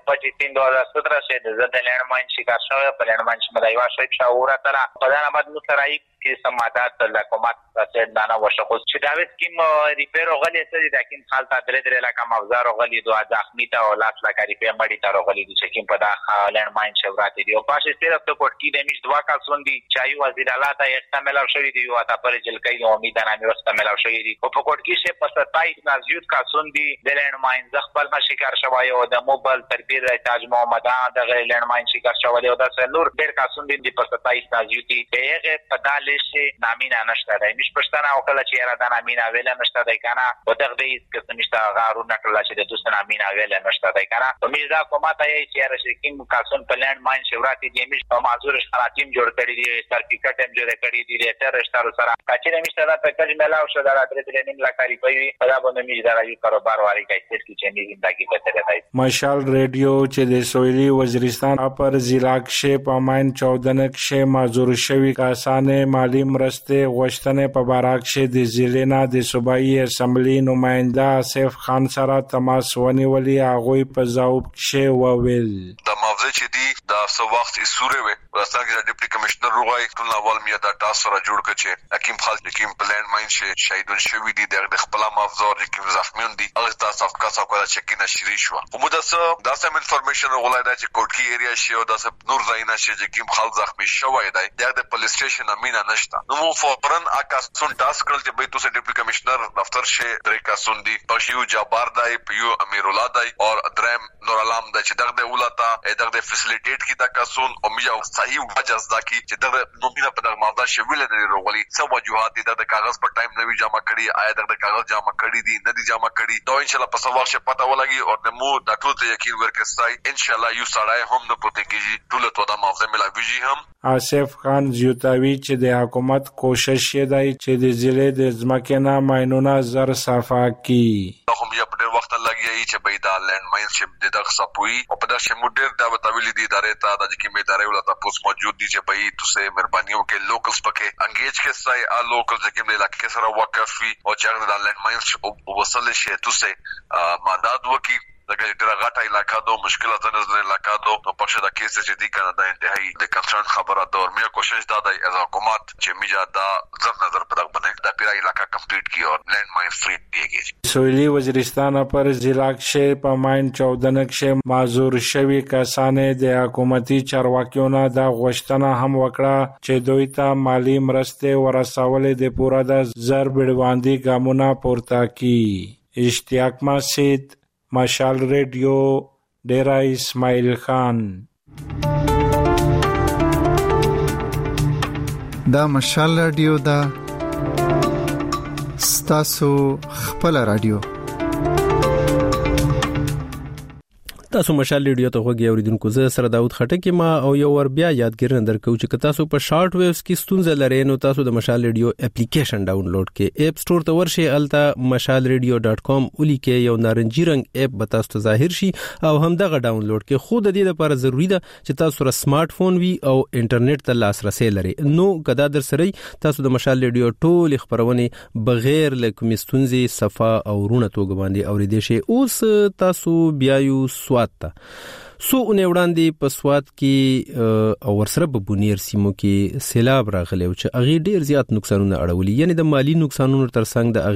2017 से ज़्यादा लैंडमाइन शिकार शो है लैंडमाइन मदाइवा शोइब शाहूरा तला प्रधानमंत्री मुतराई के समादात लकुमत सेट दाना वशखुस छिदावे स्कीम रिपेयर ओगली से लेकिन हाल ता दरे ला काम अवजार ओगली दो जख्मी ता औलास ला का रिपेयर मडी ता ओगली दी चेकिंग पदा लैंडमाइन शेवराती दी पास से अब तो कोटकी डेमिज दवा का सुंदी चायु वजीर आला ता एकता मेला शोई दी हुआ ता पर जलकई उम्मीद ना व्यवस्था मेला शोई दी को कोटकी से 27 नाजियत का सुंदी लैंडमाइन जखबल में शिकार शवाय और द मोबाइल तरबीर ताज मोहम्मद د لینډماین شکار شوی او د سلور ډیر کاسون دي په 27 نازیوتی هغه پدالش نامینه نشته دی مش پښتنه او کله چې را د نامینه ویل نشته دی کنه او دغه دې کس نشته غارونه کله چې د دوست نامینه ویل نشته دی کنه په میزا کومه ته یې چې راشکین کاسون په لینډماین شوراتي دی مش په معذور خراتیم جوړ کړی دی سرټیفیکټ هم جوړ کړی دی تر اشتار سره کچې نشته دا پکې ملاو شو دا درې نیم لکاري پي په دا باندې میز دا یو کاروبار واري کوي چې میز زندگی به تر دی مشال ریډیو چې د د سویلي وزیرستان پر ضلع کې په ماین 14 کې معذور شوی کسانه مالی مرسته غوښتنه په باره کې د ضلع د صوبایي اسمبلی نماینده آصف خان سره تماس ونیولي. هغه په ځواب کې وویل د موضوع چې دی د څو وخت سوري وي راستان کې د ډیپټي کمشنر روغای ټول اول میا د تاسو سره جوړ کړ چې حکیم خالد حکیم پلان ماین چې شهیدون شوی دي د خپل مافزور حکیم زخمیون دي هغه تاسو افکاسو کوله چې کینه شری شو کومه داسم انفارمیشن غولای دا چې کوټکی ایریا شي او داسه نور ځاینا شي چې حکیم خالد زخمی شوی دی د پولیس سټیشن امینه نشته نو مو فورن اکاسون ټاسک کړل چې به تاسو ډیپټي کمشنر دفتر شه درې کاسون دي پښیو جبار دی پیو امیر الله دی او درم نور علام دی چې دغه ولتا دغه فیسیلیټیټ کی دا کاسون او میو صحیح وجه ځکه چې دغه نومینه په دغه ماده شویل دی روغلی څو وجوهات دي د کاغذ په ټایم نوی جمع کړي آیا د کاغذ جمع کړي دي نه دي جمع کړي دا ان شاء الله په سوال شه پتا ولګي او د مو د ټول ته یقین ورکړای ان شاء الله یو سړی هم نه پته کیږي ټول ته د موضوع ملاویږي هم. آصف خان زیاتوي چې د حکومت کوشش دی چې د ضلع د ځمکې نه ماینونه زر صفا کړي. هم یو ډېر وخت لګي چې به دا لند ماین چې د صفوي او په دغه موډر دا وتاویل دي ادارې ته د کې ادارې ولته پوس موجود دي چې به تاسو مهربانيو کې لوکلز پکې انګیج کې سای ا لوکل چې کوم علاقې سره وقفي او چې د لند ماین او وصل شي تاسو مدد وکي دغه ډیره غټه علاقہ دو مشکلات نه علاقہ دو په پښه د کیسه چې دی کنه د انتهایی د کنسرن خبره دور مې کوشش دادای از حکومت چې میجا دا زر نظر په دغه باندې د پیرا علاقہ کمپلیټ کی او لینډ ماین فری دیږي. سویلي وزیرستان پر ضلع کې په ماین 14 کې معذور شوی کسانه د حکومتي چارواکیونو د غوښتنه هم وکړه چې دوی ته مالی مرسته ورسول د پورا د زر بډواندي ګامونه پورته کی. اشتیاق مسجد مشال ریډیو ډیرا اسماعیل خان. دا مشال ریډیو دا ستاسو خپل ریډیو. تاسو مشال ریډیو ته غوږی اوریدونکو زه سره داوود خټک ما او یو ور بیا یادګر نه درکو چې تاسو په شارټ ویوز کې ستونزه لرئ نو تاسو د مشال ریډیو اپلیکیشن ډاونلوډ کړئ. اپ سٹور ته ورشئ الته mashalradio.com ولیکئ یو نارنجی رنگ اپ به تاسو ته ظاهر شي او همدغه ډاونلوډ کړئ. خو د دې لپاره ضروری ده چې تاسو سره سمارټ فون وي او انټرنیټ ته لاسرسي لرئ. نو کدا در سره تاسو د مشال ریډیو ټول خبرونه بغیر له کوم ستونزې صفه او رونه توګه باندې اوریدئ شئ. اوس تاسو بیا یو تا سو وړاندې په سواد کې او ورسره په بونیر سیمو کې سیلاب راغلی او چې هغه ډیر زیات نقصانونه اړولي یعنی د مالی نقصانونو ترڅنګ د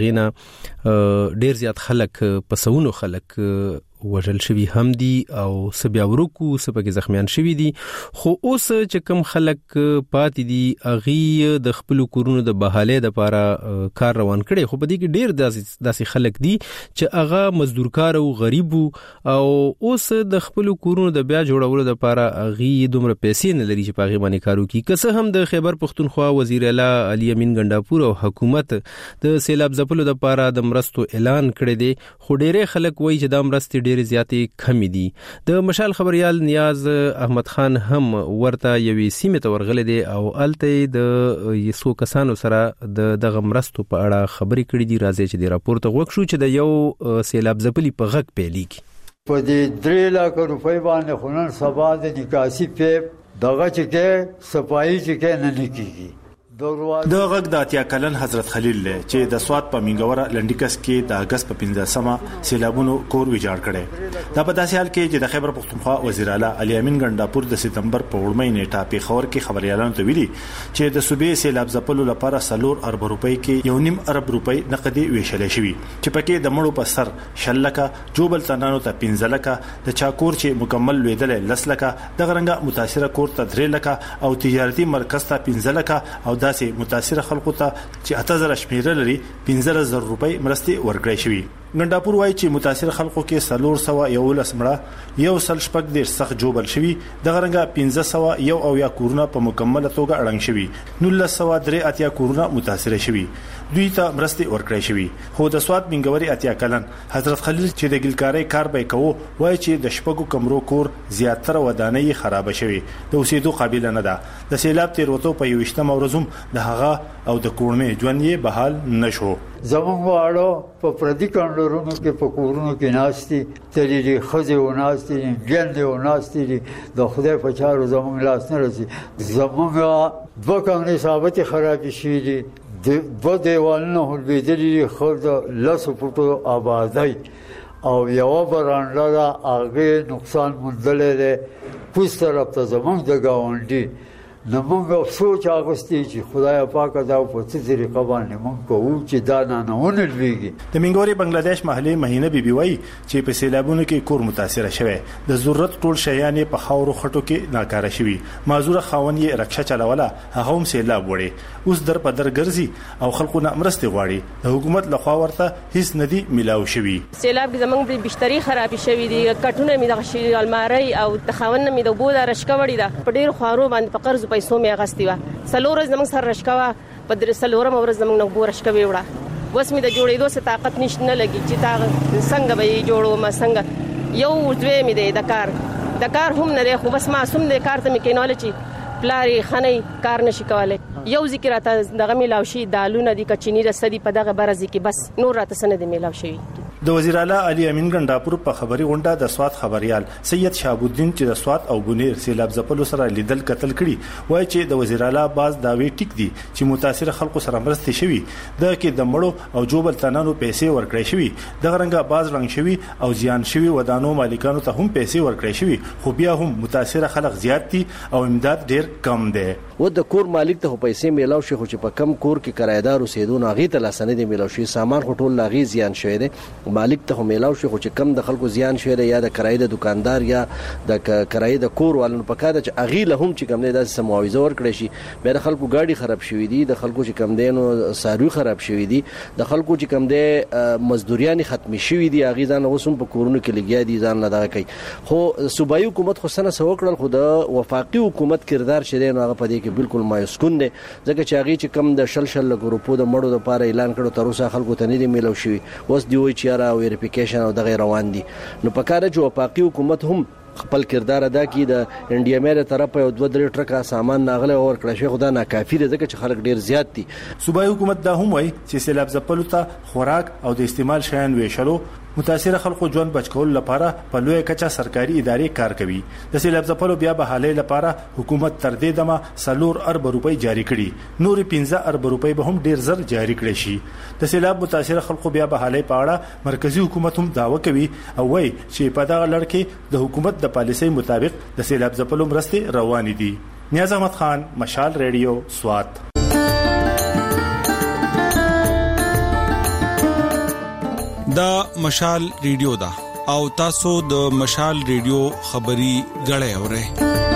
اغینا ډیر زیات خلک پسونو خلک وژل شوی هم دي او سبیا ورکو سپکه زخمیان شوی دي. خو اوس چې کم خلک پاتې دي اغي د خپل کورونو د بحاله د لپاره کار روان کړي. خو په دې کې ډیر داسې خلک دي چې هغه مزدورکار او غریب او اوس د خپل کورونو د بیا جوړولو د لپاره اغي دومره پیسې نه لري چې په هغه باندې کارو کوي. که هم د خیبر پختونخوا وزیر اعلی علي امین ګنڈاپور او حکومت د سیلاب ځپلو د لپاره د مرستو اعلان کړی دی خو ډیره خلک وایي چې د مرستې ډېر زیاتې کمی دي. د مشال خبريال نیاز احمد خان هم ورته یوې سیمه ته ورغلی دی او الته د یسو کسانو سره د دغه مرستو په اړه خبرې کړې دي. راځي چې د راپور ته وښو چې د یو سیلاب ځپلي په غږ پیلېږي. په دې 3 لک روپۍ باندې خنن سبا د نکاسي په دغه چې کې صفایي چې کې نه نکېږي. د غږ د اتیا کلن حضرت خلیل له چې د سواد په منګوره لنډیکس کې د اگست په 15مه سیلابونو کور ویجاړ کړي. دا په داسې حال کې چې د خیبر پختونخوا وزیر اعلی علي امین ګنڈاپور د سپتمبر په وړمې نیټه په خبر کې خبريالانو ته ویلي چې د صوبې سیلاب ځپلو لپاره 4 ارب روپۍ کې 1.5 ارب روپۍ نقدي ویشل شوی چې پکې د مړو په سر شلکه جوبل تنانو ته 15 لکه د چاکور چې مکمل لویدل لسلکه د غرنګه متاثره کور ته 3 لکه او تجارتي مرکز ته 15 لکه او داسې متاثره خلکو ته چې 8000 شمیره لري 15000 روپۍ مرستې ورکړې شوی. ګنڈاپور وایي چې متاثر خلکو کې 411 مړه یو سل شپږ ډیر سخت جوبل شوی د غرنګه 1500 یو او یا کورونه په مکمله توګه اړنګ شوی 1903 اتیا کورونه متاثر شوی. دوی ته مرستې ورکړې شوې خو د سواد منګوري اتیا کلن حضرت خلیل چې د ګلکارۍ کار به کوو وایي چې د شپږو کمرو کور زیاتره ودانۍ خراب شوي د اوسېدو قابل نه ده د سیلاب تیروتو په 28 ورځ د هغه او د کورمې ژوند یې بحال نشو زمونږ واړو په پردي کندورونو کې په کورونو کې ناشتي تللي خزي و ناشتي ګندې و ناشتي د خدای په چارو زمونږ لاس نه رسي زمونږ دوه کمرې ثابتې خرابې شوي دي دوه دیوالونه هلبېدلي خو د 10 فوټو آبادۍ او یوه برانډه ده هغې نقصان موندلی دی کوز طرف ته زمونږ د ګاونډي نو موږ سوچ اغوستي چې خدای پاک دا په څه طریقه باندې موږ کوو چې دا نه ونلويږي د منګوري بنگلاديش محلي مهینه بیبي وای چې په سیلابونو کې کور متاثر شوه د ضرورت ټول شیان په خاورو خټو کې ناکاره شوي معذور خاون یې رکشا چلوله هغه هم سیلاب وړي اوس در په در ګرځي او خلکو نه مرسته غواړي د حکومت لخوا ورته هیڅ ندي ملاو شوي سیلاب کې زمونږ بشتري خراب شوي دي کټونه می د شي الماری او د خاون می د بوده رشکه وړي ده په ډیر خارو باندې په قرض پیسو می غستې و سلور زمونږ سره رشکوا په در سلورم ورځ زمونږ نو بو رشکه وړه وس می د جوړېدو څه طاقت نشته نه لګي چې تا څنګه به جوړو ما څنګه یو دوی می د کار هم نه خو بس معصوم د کار ته می کینول چې پلاری خنۍ کار نشي کولای یو ذکر راته دغه میلاو شي دالونه د کچینی رسدي په دغه برزي کې بس نور راته سند میلاو شي د وزیر اعلی علي امین ګنداپور په خبري غونډه د سواد خبريال سید شهاب الدین چې د سواد او بونیر سیلاب ځپلو سره لیدل قتل کړي وایي چې د وزیر اعلی باز داوی ټیک دي چې متاثر خلکو سره مرسته شوي د کې د مړو او جوبل تنانو پیسې ورکړې شوي د غرنګ باز رنګ شوي او زیان شوي ودانو مالکانو ته هم پیسې ورکړې شوي خو بیا هم متاثر خلک زیات دي او امداد ډیر کم دی و د کور مالک ته پیسې میلاو شي خو چې په کم کور کې کرایدار اوسېدون هغه ته لاسنه دي میلاو شي سامان خټول لاغي زیان شوی دی مالک ته میلاو شي خو چې کم د خلکو زیان شوی دی یا د کرای د دکاندار یا د کرای د کور والو په کاده چې اغي له هم چې کم دی د سماويزه ورکړي شي به د خلکو گاډي خراب شوی دي د خلکو چې کم دی نو ساروي خراب شوی دي د خلکو چې کم دی مزدوریان ختم شوی دي اغي ځان اوسم په کورونو کې لګیا دي ځان نه دا کوي خو صوبایي حکومت خو سنه سوکړل خو د وفاقي حکومت کردار شې نه هغه په دې کې بالکل مایوسکون دي ځکه چې اغي چې کم د شل ګروپو د مړو لپاره اعلان کړو تر اوسه خلکو ته نه دی میلاو شوی اوس دی وی چې را ویریفیکیشن او دغه روان دي نو په کار جو وفاقي حکومت هم خپل کردار ادا کی د انډیا مېره طرف یو 2-3 ټرکه سامان ناغله اور کړی شي خدا ناکافي ده ځکه چې خلک ډیر زیات دي صوبایي حکومت دا هم وایي چې سیلاب ځپلو ته خوراک او د استعمال شیان ویشلو متاثر خلکو ژوند بچکول لپاره په لوی کچا سرکاري ادارې کار کوي د سیلاب ځپلو بیا به حالې لپاره حکومت تر دې دمه 4 ارب روپۍ جاری کړي نور 15 ارب روپۍ به هم ډیر زر جاری کړي شي د سیلاب متاثر خلکو بیا به حالې په اړه مرکزی حکومت هم داوا کوي او وایي چې په دغه لړ کې د حکومت د پالیسۍ مطابق د سیلاب ځپلو مرستې روانې دي نیاز احمد خان مشال ریډیو سوات دا مشال ریډیو دا او تاسو د مشال ریډیو خبري غړې اورئ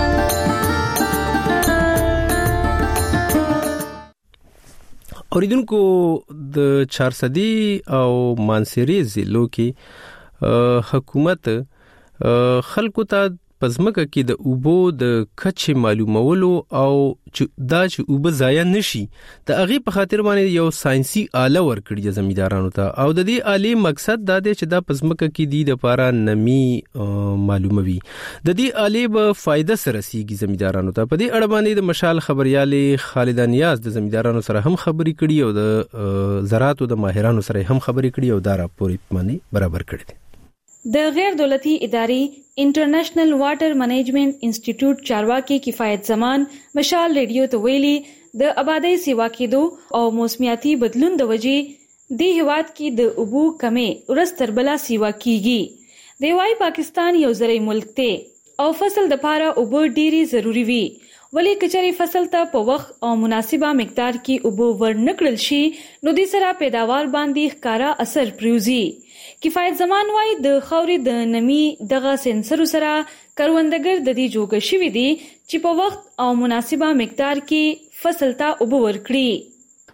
اوریدونکو د چارسدي او مانسيري ضلعو کې حکومت خلکو ته پزماکه کې د اوبو د کچې معلومولو او دا چې اوبه ضایع نشي د هغه په خاطر باندې یو ساينسي آله ورکړي زمیندارانو ته او د دې آلې مقصد دا دی چې دا پزماکه کې د لپاره نمی معلوموي د دې آلې به فائدہ سره رسیږي زمیندارانو ته په دې اړه باندې د مشال خبريالي خالد نیاز د زمیندارانو سره هم خبري کړي او د زراعت او د ماهرانو سره هم خبري کړي او دا راپور باندې برابر کړي د غیر دولتي ادارې انټرنیشنل واټر منیجمنت انسټیټیوټ چارواکي کفایت زمان مشال ریډیو ته ویلي د آبادی سیوا کېدو او موسمیاتي بدلون د وجې د هیواد کې د اوبو کمې ورستر بلا سیوا کیږي د وايي پاکستان یو زرعي ملک دی او فصل د پاره اوبو ډيري ضروری وي ولی کچري فصل ته په وخت او مناسبه مقدار کې اوبو ورنکړل شي نو د سره پیداوار باندې ښکارا اثر پریوزي کفایت زمان وايي د خاورې د نمی دغه سنسر سره کروندګر د دې جوګه شوی دي چې په وخت او مناسبه مقدار کې فصل ته اوبو ورکړي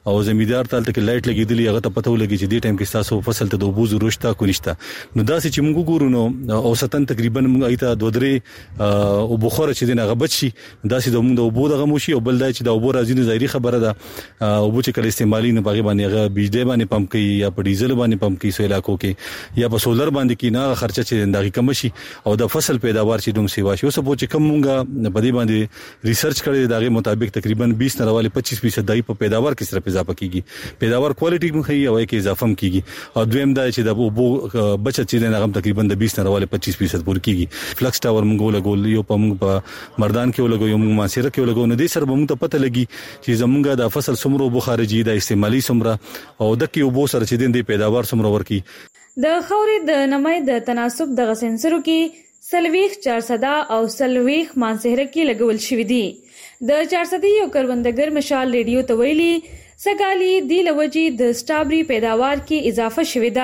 او زمیدار تل تک لایټ لګیدلی هغه ته پته ولګي چې دې ټایم کې تاسو فصل ته د اوبو ضرورت تا کو نشته نو دا چې موږ ګورو نو اوسطن تقریبا موږ ایته 2-3 او بخوره چې دغه بچي دا چې د موږ د اوبو دغه موشي او بل دا چې د اوبو راځي نه ظاهري خبره ده اوبو چې کله استعمالي نه باغ باندې هغه بجلی باندې پمپ کوي یا په ډیزل باندې پمپ کوي سو علاقو کې یا په سولر باندې کې نه خرچه چې دغه کم شي او د فصل پیداوار چې دوم سیوا شي اوس په چې کم مونږه په دې باندې ریسرچ کړی دغه مطابق تقریبا 20 نه راوالي 25% دای په پیداوار کې سره اضافه کیږي پیداوار کوالټي مخ یې او کې اضافه کیږي او دویم دا چې د اوبو بچت چې نه هغه تقریبا د 20 نه راوالي 25% پور کیږي فلکس ټاور مونږ ولګول یو په مونږ په مردان کې ولګو یو مونږ ماسيره کې ولګو نه دي سره مونږ ته پته لګي چې زمونږه د فصل سمرو بخارجي د استعمالي سمره او د کې اوبو سره چې د پیداوار سمرو ورکی د خوري د نمای د تناسب د سنسرو کې سلويخ 400 او سلويخ مانسهره کې لګول شوې دي د 400 یو کروندګر مشال ریډیو ته ویلي سګالي دی لوجي د سټابري پیداوار کې اضافه شوې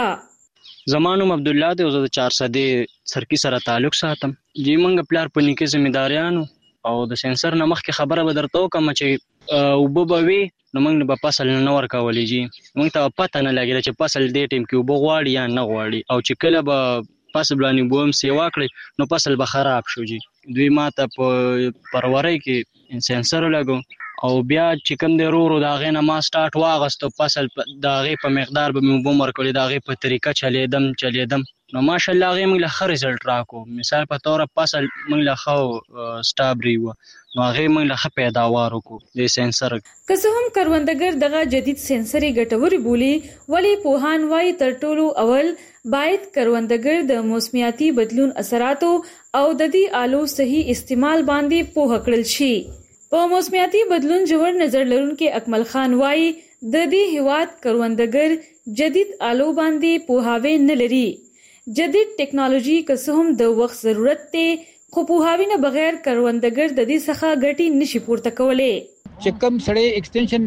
ده زمانو عبد الله د 400 سرکی سره تعلق ساتم جی منګ پلار پني کې ځمېداریانو او د سنسر نمخ کې خبره بدرته کوم چې وبوي نو موږ په فصل نه ورکولې جی موږ ته پته نه لګیږي چې فصل دې ټیم کې وبغواړي یا نه غواړي او چې کله به فصل باندې بوم سیوا کړی نو فصل به خراب شو جی دوی ماته په پروري کې سنسر لګو او بیا چې کوم د رورو دا غې نه ما سٹارټ واغستو فصل دا غې په مقدار به مې بوم ورکولې دا غې په طریقه چلیدم نو ماشاءالله غې موږ له خر رزلټ راکو مثال په تور فصل موږ له خو سټابري و نو هغه موږ له پیداوار وکړو د سنسر که هم کروندګر دغه جدید سنسري ګټوري بولی ولی پوهان وايي تر ټولو اول باید کروندګر د موسمیاتي بدلون اثراتو او د دې آلو صحیح استعمال باندې پوه کړل شي په موسمیاتي بدلون جوړ نظر لرونکو اکمل خان وايي د دې هواد کروندګر جدید آلو باندې پوهاوی نه لري جدید ټیکنالوژي که هم د وخت ضرورت ته خو پوهاوی نه بغیر کروندګر د دې څخه ګټي نشي پورته کولای چې کوم سړی ایکستنشن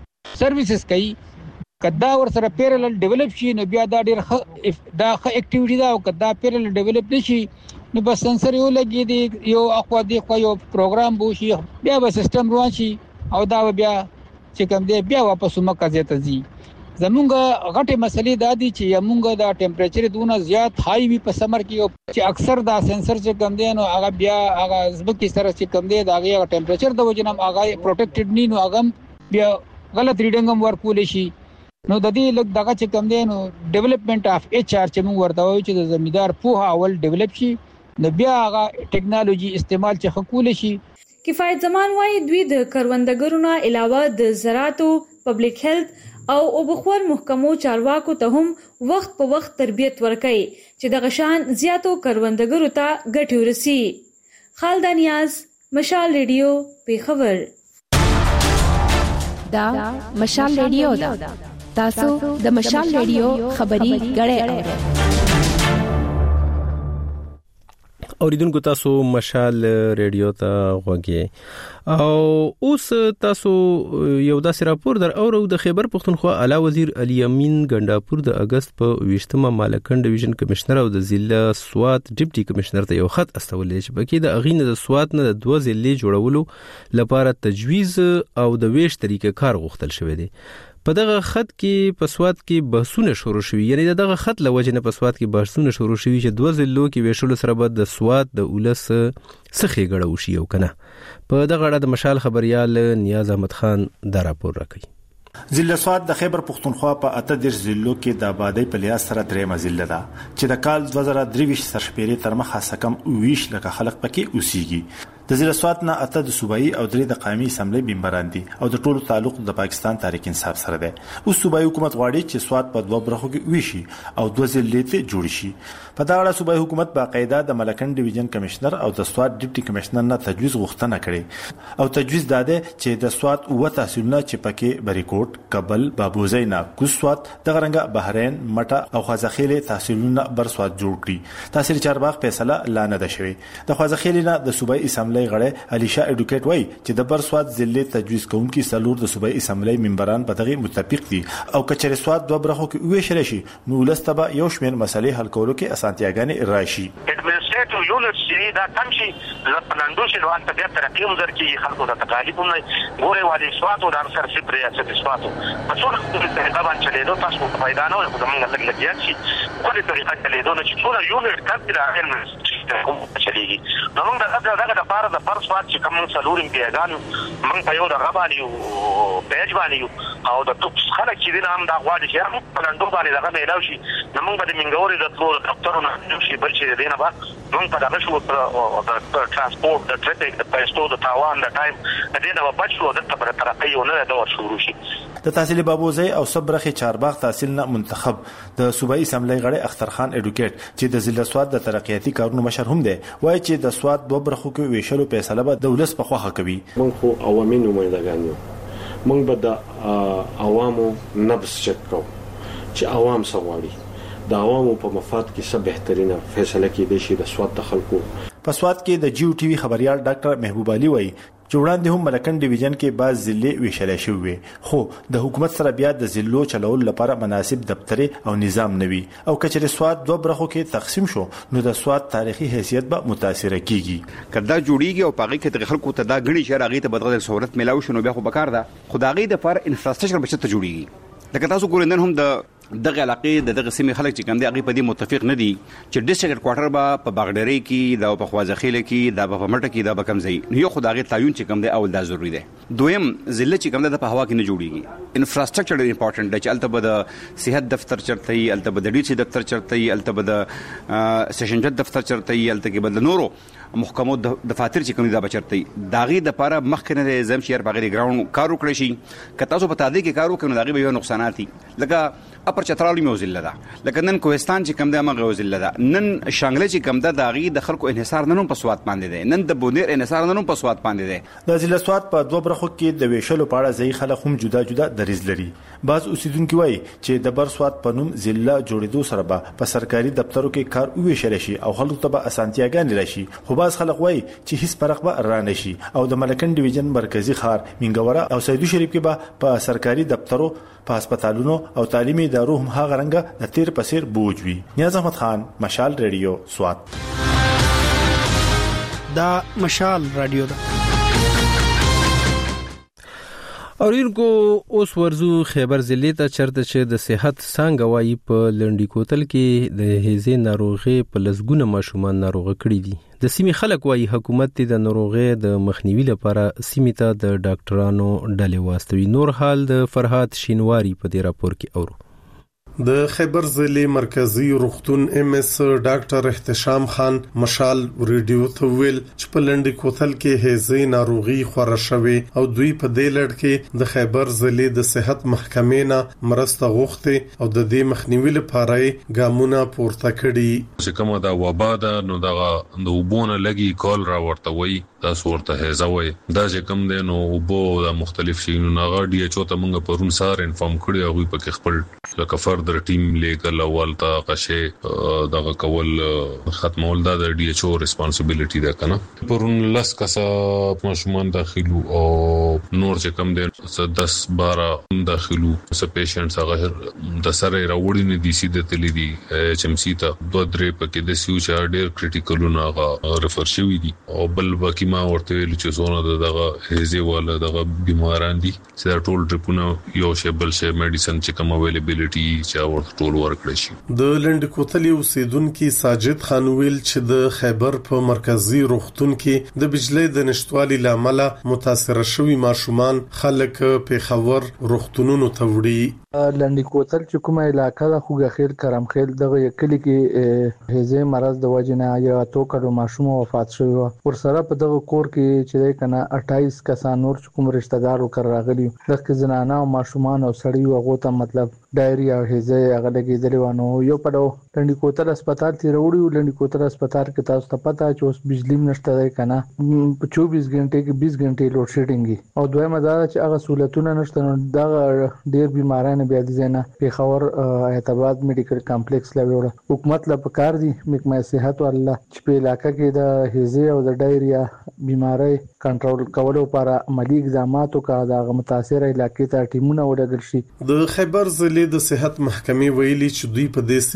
سرویسز کوي کدا ور سره پیرالل ډیولپ شي نو بیا دا ډیر دا ښه اکټیویټی دا او کدا پیرالل ډیولپ نشي نو بس سنسر یو لګي دی یو اخوا دی خو یو پروګرام بو شي بیا به سیستم روان شي او دا بیا چې کوم دی بیا واپس مکه ته ځي زمونږ غټه مسلې دا دي چې موږ دا ټمپریچر دونه زیات هاي وي په سمر کې چې اکثر دا سنسر چې کم دی نو هغه بیا هغه زبکی سره چې کم دی دا هغه ټمپریچر د وجنم هغه پروټیکټډ نه نو هغه بیا غلط ریډینګ هم ورکول شي نو د دې لږ دغه چې کم دی نو ډیولپمنٹ اف ایچ ار چې موږ ورته وایو چې د زمیدار پوها اول ډیولپ شي نو بیا هغه ټیکنالوژي استعمال چې خکول شي کفایت زمان وايي دوی د کروندګرونو علاوه د زراعتو پبلک هیلث او وبخور محکمو چارواکو ته هم وخت په وخت تربیت ورکړي چې د غشان زیاتو کروندګرو ته ګټي ورسي خالد نیاز مشال ریډیو پیښور دا مشال ریډیو دا تاسو د مشال ریډیو خبري غړې اوریدونکو تاسو مشال ریډیو ته غوږی او اوس تاسو یو داسې راپور در اورو د خیبر پښتونخوا اعلی وزیر علي امین ګنداپور د اگست په 20مه مالکن ډیویژن کمشنر او د ضلع سوات ډیپټي کمشنر ته یو خط استولې چې پکې د اغینه د سوات نه د 2 ضلع جوړولو لپاره تجویز او د ویش طریقې کار غوښتل شوی دی په دغه خط کې په سوات کې بحثونه شروع شوي یعنی دغه خط لوجنه په سوات کې بحثونه شروع شوي چې 2 ضلعو کې ویشلو سره به د سوات د اولس سخی غړو شي او کنه په دغه اړه د مشال خبريال نیاز احمد خان دا راپور راکړي ضلع سوات د خیبر پښتونخوا په 18 ضلعو کې د آبادی په لیاس سره درېمه ضلع ده چې د کال 2023 سرشپيري تر مخه سکم 20 لکه خلک پکې اوسېږي د ضلع سوات نه اته د صوبایي او درې د قومي اسمبلی ممبران دي او د ټولو تعلق د پاکستان تحریک انصاف سره ده او صوبایي حکومت غواړي چې سوات په 2 برخو کې ویشي او 2 ضلع ته جوړ شي په دا اړه صوبایي حکومت باقاعده د ملکن ډیویژن کمشنر او د سوات ډیپټي کمشنر نه تجویز غوښتنه کړې او تجویز داده چې د سوات او تحصیلونه چې پکې بریکوټ کابل بابوزینا کوسوات د غرنګ بحرین مټه او خوازخیل تحصیلونه بر سوات جوړ کړي تحصیل چارباغ فیصله لا نه ده شوی د خوازخیل نه د صوبایي اسمبلی غړي علیشا اډوکیټ وای چې د بر سوات ضلع تجویز کوونکي سلور د صوبایي اسمبلی ممبران په دغه متفق دي او کچره سوات 2 برخو کې ویشل شي نو لستبه یو شمېر مسلې حل کولو کې اسانتیاګانې راشي اډمنسټریټیو یونټ چې دا کم شي پلانډو شي نو انت بیا ترقی هم درکې خلکو ته تکالیف هم ګورې والي سواتو د انصر سپری اساس سواتو په څو طریقه باندې چلیدو تاسو په فائدہ نه وي زمونږ لګ لګیا شي کومه طریقه چلیدو نه چې ټول یونټ کړي دا علم کوم چلیږي نو موږ دغه د پاره د فرض وات چې کوم څلورم پیغام موږ په یو د غبالي او پیج باندې او د ټوپ خلک چې دین هم دا غواړي چې هم پلانډو باندې دغه مېلاو شي نو موږ د منګوري د ټول ډاکټرونو شي بل چې دینه با موږ په دغه شو د ترانسپورت د ټریفیک د پیسو د تاوان د ټایم د دینه په بچو د تبر ترقی او نه د شروع شي د تحصیل بابوزي او صبرخي چارباغ تحصیل نه منتخب د صوبایي اسمبلی غړي اخترخان اډوکیټ چې د ضلع سواد د ترقیاتي کارونو مشر هم دی وایي چې د سواد دوه برخو کې ویشلو فیصله به د ولس په خوخه کوي موږ خو عوامي نمائندګان یو موږ به د عوامو نبض چک کوو چې عوام څه غواړي د عوامو په مفاد کې څه بهترینه فیصله کېدای شي د سواد د خلکو په سواد کې د جیو ټي وي خبريال ډاکټر محبوب علي وایي چې وړاندې هم ملکن ډیویژن کې بعض ضلع ویشل شوی خو د حکومت سره بیا د ضلعو چلول لپاره مناسب دفترې او نظام نوي او کچره سواد دوه برخو کې تقسیم شو نو د سواد تاریخي حیثیت به متاثر کیږي کدا جوړیږي او پاګه کې د خلکو ته دا غني شهر هغه ته بدغه سہولت ملاوي شنو بیا خو بکار ده خدایي د فار انفراستراکچر بچته جوړیږي لکه تاسو ګورئ نن هم د دغه علاقې دغه سیمې خلک چې کوم دي هغه په دې متفق نه دي چې ډیسټریکټ کوارټر به په باغډری کې دا په خوازخیل کې دا په مټه کې دا به کم ځای یو خدایي تعین چې کوم دی اول دا ضروری دی دویم ضلع چې کوم دی په هوا کې نه جوړیږي انفراستراکچر ډېر امپورټنت دی چې الته به د صحت دفتر چرته وي الته به د ډي سي دفتر چرته وي الته به د سیشن جج دفتر چرته وي الته کې به د نورو محکمو دفاتر چې کوم دی دا بچرته داغي د لپاره مخکنه د زم شهر بغیر ګراوند کارو کړی شي که تاسو په تادی کې کارو کوي داغي به یو نقصانات دي لکه اپر چترالی موزله ده لکه نن کوهستان چې کم ده مغه وزله ده نن شانګله چې کم ده داغي د خلکو انحصار نن په سواد باندې ده نن د بونیر انحصار نن په سواد باندې ده د ضلع سواد په دوه برخو کې د ویشلو په اړه ځای خلک هم جدا جدا دریز لري بعض اوسیدونکو وایي چې د بر سواد په نوم ضلع جوړېدو سره به په سرکاري دفترو کې کار ویشل شي او خلکو ته به اسانتیاګانې راشي خو بعض خلک وایي چې هیڅ فرق به را نه شي او د ملکن ډیویژن مرکزی ښار منګوره او سیدو شریف کې به په سرکاري دفترو په هسپتالونو او تعلیمي ادارو هم هغه رنګه د تیر پسیر بوج وي نیاز احمد خان مشال ریډیو سوات دا مشال رادیو ده اورینکو اوس ورزو خیبر ضلع ته چرته چې د صحت څنګه وایي په لنډی کوتل کې د هیزه ناروغي په لزګونه ماشومان ناروغه کړي دي د سیمې خلک وایي حکومت د ناروغي د مخنیوي لپاره سیمې ته د ډاکټرانو ډلې واستوي نور حال د فرحات شینواری په دې راپور کې اورو د خیبر ضلع مرکزی روغتون ام اس ډاکټر احتشام خان مشال ریډیو ته ویل چې په لنډی کوتل کې هیزه ناروغي خورا شوه او دوی په دې لړ کې د خیبر ضلع د صحت محکمې نه مرسته غوښته او د دې مخنیوي لپاره ګامونه پورته کړي چې کومه دا وبا ده نو دا د وبونه لګي کول را ورته وي تاسو ورته هیزه وي دا چې کوم دی نو وبو د مختلف شینو نه غړي چې ته موږ پرون سار انفارم کړی او په کې خپل لکه فردر ټیم لیګل اول تا قشه دغه کول ختمول دا د ډي ایچ او ریسپانسیبিলিټي ده کنه پرون لاس کسا مشمون داخلو او نور چې کم دي 10-12 داخلو څه پیشنټس هغه د سره راوړي نه دي سي د تللی دي ایچ ام سی ته دوه درې پکې د سیو چې ډېر کریټیکلونه هغه ریفر شوی دي او بل باقي ما ورته ویل چې زونه دغه هيزه ولا دغه بیماران دي چې ټول ټریپونه یو شی بل شی میډیسن چې کوم اویلیبিলিټي چې ورته ټول ورکړي شي د لنډ کوتل اوسیدونکو ساجد خان ویل چې د خیبر په مرکزی روغتون کې د بجلی د نشټوالي لامل متاثر شوی ماشومان خلک په خبر روغتونونو ته وړي لنډ کوتل چې کومه علاقہ د خوګه خیر کرم خیل دغه یکلی کې هیزه مرز د وجنه یا تو کډو ماشوم وفات شوی ور سره په دغه کور کې چې کنه 28 کسان نور کوم رشتہ دار وکړ راغلی دغه زنانه او ماشومان او سړی وغه ته مطلب ډایریا او هیزه هغه لګیدلی ونه یو پډو لنډ کوتل هسپتال ته وروړي لنډ کوتل هسپتال کې تاسو ته پتا چې اوس بجلی نشته دی کنه په 24 غنټه کې 20 غنټه لوډ شیډینګ او دویمه دا چې هغه سہولتونه نشته نو دا ډیر بیمارانه بیا دي نه په خبر اعتباد میډیکل کمپلیکس لوي حکومت لا پکار دي محکمه صحت او الله چې په علاقہ کې د هیزه او د ډایریا بیماری کنټرول کولو لپاره عملی اقدامات او د متاثر علاقې ته ټیمونه وډګل شي د خیبر ضلع د صحت محکمې ویلي چې دوی په دې سیمه کې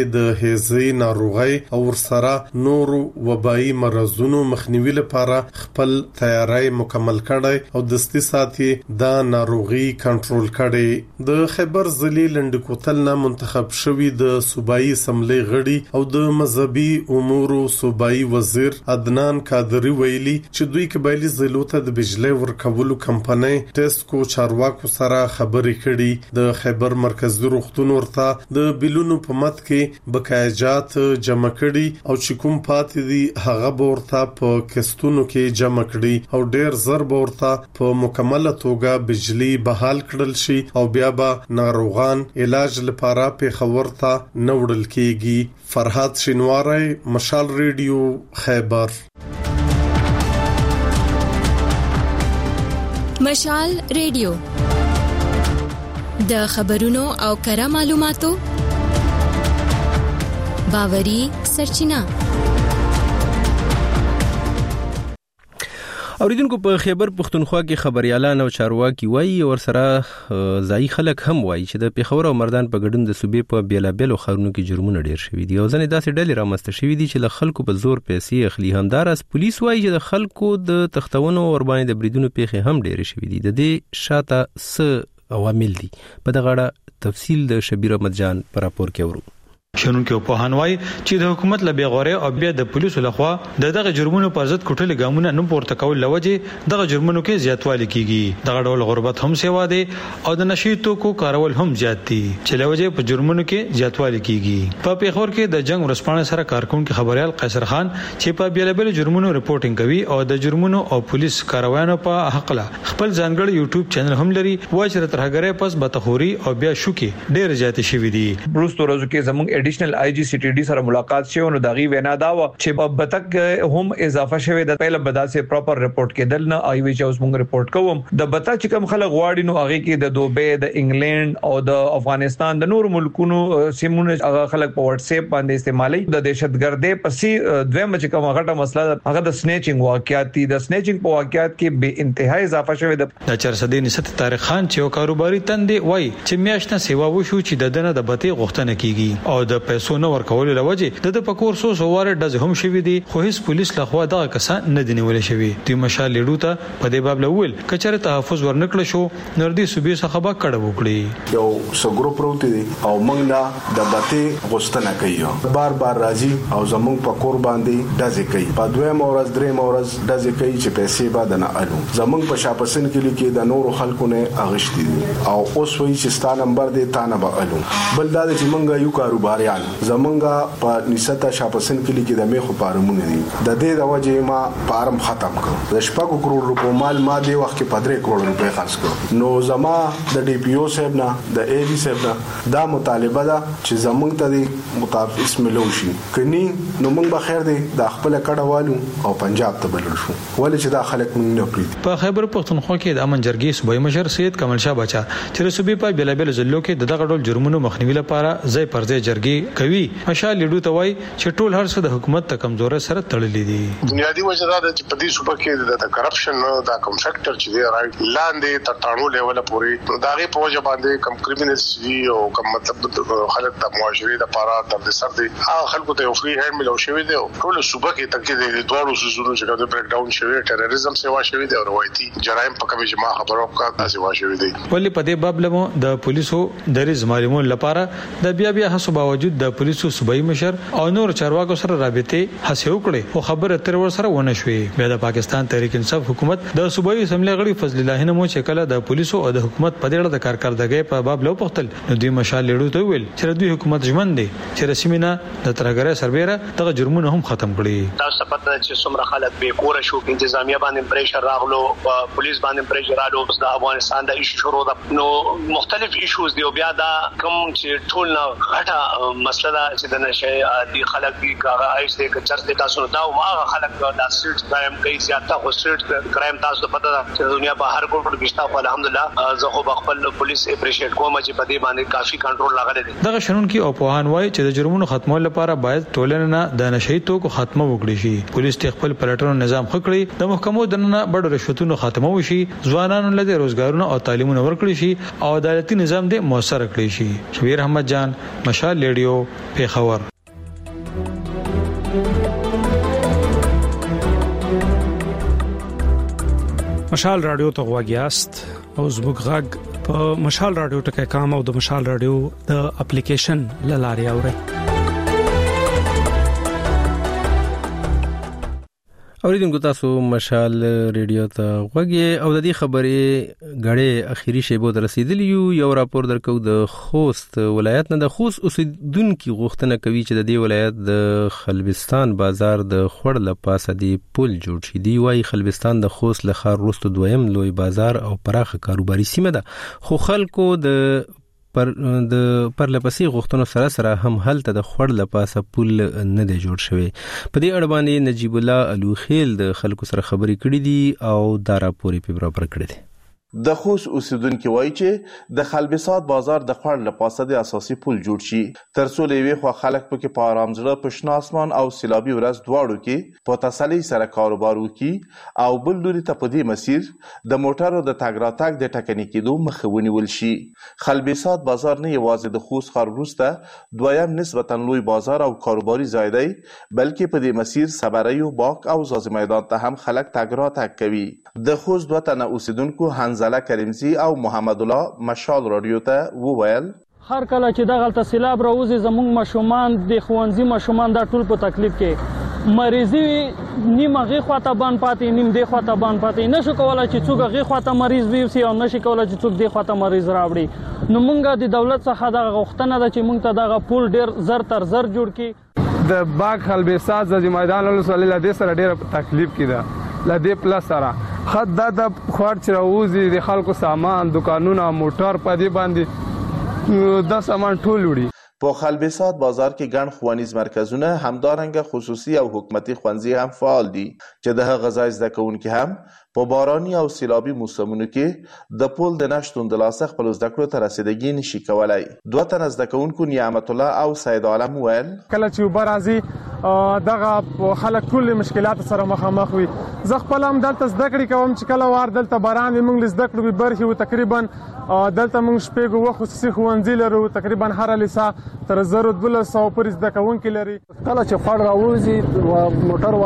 کې د هیزي ناروغي او ورسره نور وبایي مرزونو مخنیوي لپاره خپل تیاری مکمل کړي او دستي ساتي دا ناروغي کنټرول کړي. د خیبر ضلع لنډکوتل نه منتخب شوی د صوبایي اسمبلی غړي او د مذهبي امور صوبایي وزیر عدنان قادری ویلي چې دوی قبایلی ضلعو ته د بجلی ورکولو کمپنۍ ټیسکو چارواکو سره خبرې کړي. د خیبر مرکزی روغتون ورته د بیلونو په مت کې بقایجات جمع کړي او چې کوم پاتې دي هغه ورته په کستونو کې جمع کړي او ډیر زر ورته په مکمله توګه بجلی بحال کړل شي او بیا به ناروغان علاج لپاره په خبر ته نوړل کیږي. فرحات شینواری، مشال ریډیو، خیبر. مشال ریډیو د خبرونو او کره معلوماتو باوري سرچینه. اوریدونکو په خیبر پختونخوا کې خبريالان او چارواکي وایي ور سره ځای خلک هم وایي چې د پیښور او مردان په ګډون د صوبې په بیلابېلو ښارونو کې جرمونه ډیر شوي دي او ځنې داسې ډلې رامنځته شوي دي چې له خلکو په زور پیسې اخلي. همداراز پولیس وایي چې د خلکو د تختونو او باندې د بریدونو پیښې هم ډیر شوي دي. د دې شاته څه عوامل دي په دغه اړه تفصیل د شبیر احمد جان پر راپور کې ورو. شنونکو په هنوای چې د حکومت له بیغوري او بیا د پولیسو لخوا دغه جرمونو پر ضد کوټل ګامونه نه پورته کول لوجه دغه جرمونو کې زیاتوالی کیږي. دغه ډول غربت هم سیوا دي او د نشي توکو کارول هم زیات دي چې لوجه په جرمونو کې زیاتوالی کیږي. په پیښور کې د جنگ ورسپانه سره کارکونکو خبريال قیصر خان چې په بیلابل جرمونو ریپورتینګ کوي او د جرمونو او پولیس کاروانو په حق له خپل ځانګړی یوټیوب چینل هم لري. وایي چې ترهګره پس بتخوري او بیا شوکي ډیر زیات شوي دي. بروستو ورځو کې زموږ ایډیشنل آی جی سی ټی ډی سره ملاقات شو نو دغه وینا دا و چې په بتک هم اضافه شوه د پهله بداسه پراپر ریپورت کېدل نه آی وی چې اوس موږ ریپورت کوم د بتا چې کوم خلک غواړي نو هغه کې د دوبه د انګلند او د افغانستان د نور ملکونو سیمونه هغه خلک په واتس اپ باندې استعمالي د دهشتګردۍ پسې دویم چې کوم غټه مسله هغه د سنیچینګ واقعیت دي. د سنیچینګ په واقعیت کې به انتهایی اضافه شوه. د چرسدې نسبت طارق خان چې کاروباري تندې وای چې میاشتنه سیوا وشو چې د دنه د بته غوښتنه کیږي او د پیسو نو ورکول لوجه د پکور سو سواره د هم شوې دي خو هیڅ پولیس لخوا دغه کسان نه دی نیول شوی. د مشال لیډو ته په دې باب لول کچره تحفظ ورنکړ شو نردي صوبې څخه با کړه وکړي. یو سګرو پروت دي او موږ نه د بته غوښتنه کوي بار بار راځي او زموږ پکور باندې دځې کوي په دویم اورز دریم اورز دځې کوي چې پیسې بعد نه الو زموږ په شاپسن کې د نور خلکو نه اغشتي او اوس وایي چې ستا نمبر دې تا نه به الو بل دا چې موږ یو کاروباریان زمونږه په نسبت شاپسن کې د میخو پارمونه دي د دې د وجه ما پارم ختم کړ د شپږ کروڑ روپو مال ما دی وخت کې 15 کروڑ روپے خرج کړ. نو زما د ډي پی او صاحب نه د ای ډي صاحب نه دا مطالبه ده چې زمونږ ته د مطابق اسم لوشي کني نو موږ به خیر دی د خپل کډوالو او پنجاب ته بلل شو ولې چې دا خلک موږ نه پریږدي. په خیبر پختونخوا کې د امن جرګې صوبایي مشر سید کمال شاه بچا چې صوبې په بیلابل ضلعو کې دغه ډول جرمونو مخنیوي لپاره ځای پر ځای جرګې کوي. مشال لیډو ته وایي چې ټول هر څه د حکومت ته کمزوري سره تړلې دي. بنیادی وجه دا ده چې په دې صوبه کې د کرپشن دا کوم فیکټر چې دی راځي لاندې تر ټاڼو لیول پورې دا غي په وجه باندې کم کریمینلز دي او کم مطلب خلک د معاشري د پاره د سر دي خلکو ته فری هاند ملو شوی دی ټول صوبه کې تکي د دوړو سوزونو چې د بریک ډاون شوی ټیرریزم سیوا شوی دی او روایتي جرایم په کومه جما خبرو کا تاسو وا شوی دی. ولې په دې باب له د پولیسو د ریز معلومات لپاره د بیا هڅو باوجود د پولیسو صوبایي مشر او نور چارواکو سره رابطه هڅه وکړي او خبره تر ور سره ونه شوې. بیا د پاکستان تحریک انصاف حکومت د صوبایي اسمبلی غړي فضل الله نمو چې کله د پولیسو او د حکومت په ډېر د کارکړدګۍ په باب لو پختل نو دوی مشال لیډو ته ویل چې دوی حکومت ژمن دي چې رسمینا د ترګره سربېره دغه جرمونه هم ختم کړي. تاسو پته چې څومره خلک به کور شو انتظامیه باندې پریشر راغلو پولیس باندې پریشر راغلو د افغانستان د ایشو شروع ده نو مختلف ایشوز دی او بیا دا کوم چې ټول نه غټه مسله چې د نشه دي خلک دي کاغه ایس دې کچر دې تاسو دا او هغه خلک د سټ کرایم کوي زیاته خو سټ کرایم تاسو پته ده چې دنیا په هر ګوټ کې شته الحمدلله زه خو خپل پولیس اپریشیټ کوم چې په دې باندې کافي کنټرول لاغله دي. دغه شنونکو او پوهان وایي چې د جرمونو ختمول لپاره باید ټولنه نه د نشئی توکو خاتمه وکړي شي. پولیس ته خپل پلټنو نظام خکړي د محکمو دننه بډ رشوتونو خاتمه وشي ځوانانو لدې روزګارونه او تعلیمونه ورکړي شي او عدالتي نظام دې موثر کړي شي. شبیر احمد جان مشال لیډیو ریډیو پیښور. مشال رادیو ته غواګیاست او زموږ غږ په مشال رادیو ټکي کام او د مشال رادیو د اپلیکیشن لاري اوري. اوریدونکو تاسو مشال ریډیو ته غوږی او د دې خبرې غړې اخیری شیبو ته رسیدلی یو راپور درکو د خوست ولایت نه. د خوست اوسیدونکو غوښتنه کوي چې د دې ولایت د خلبستان بازار د خړ لپاسه دی پل جوړ شي. دی وايي خلبستان د خوست له خار وروسته دویم لوی بازار او پراخه کاروباري سیمه ده، خو خلکو د پرلپسې غوښتنو سره هم هلته د خړ لپاسه پل نه دی جوړ شوی. په دې اړه باندې نجیب الله الوخیل د خلکو سره خبرې کړې دي او دا راپور یې برابر کړی دی. د خوست اوسیدونکو وایي چې د خلبسات بازار د خړ لپاسه د اساسي پل جوړ شي ترڅو لوي خو خلک پکې په آرام ځړه په شنه اسمان او سیلابي ورځ دواړو کې په تسلي سره کاروبار وکړي او بل لوري ته په دې مسیر د موټرو د تګ راتګ د ټکني کېدو مخه ونیول شي. خلبسات بازار نه یوازې د خوست ښار وروسته دویم نسبتا لوی بازار او کاروباري ځای دی، بلکې په دې مسیر صبریو باغ او زاز میدان ته هم خلک تګ راتګ کوي. د خوست دوه تنه اوسیدونکو زله کریمزی او محمد الله مشال رادیو ته وویل هر کله چې دغه تسلیاب راوځي زموږ ماشومان د خوانزي ماشومان دا ټول په تکلیف کې مریضي نیمه غي خواته باندې پاتې نیم دی خواته باندې پاتې نشو کولای چې څوک غي خواته مریض وي او نشي کولای چې څوک دی خواته مریض راوړي. نو مونږه د دولت څخه دغه غوښتنه ده چې مونږ ته دغه پول ډیر زر تر زر جوړ کړي. د باغ خلبسات د میدان ولسوالۍ له دې سره ډیر تکلیف کیده لدې پلس سره خد د خرچ راوځي د خلکو سامان دکانونه موټر په دې باندې د سامان ټول وړي. په خلبسات بازار کې ګڼ ښوونیز مرکزونه همدارنګه خصوصي او حکومتي ښوونځي هم فعال دي چې د هغه ځای زده کوونکي هم په باراني او سیلابي موسمونو کې د پول د نشتون د لاسه خپل زده کړو ته رسیدګي نشي کولای. دوه تنه زده کوونکو نعمت الله او سید عالم ویل کله چې وبر راځي دغه خلک ټول مشکلات سره مخامخ وي. زه خپل هم دلته زده کړې کوم چې کله وار دلته باران وي موږ زده کړو برخي و تقریبا دلته موږ شپږ و خصوصي ښوونځي لرو تقریبا هر لیسا تر 1200 پورې زده کوونکي لري. کله چې خړ راوځي موټر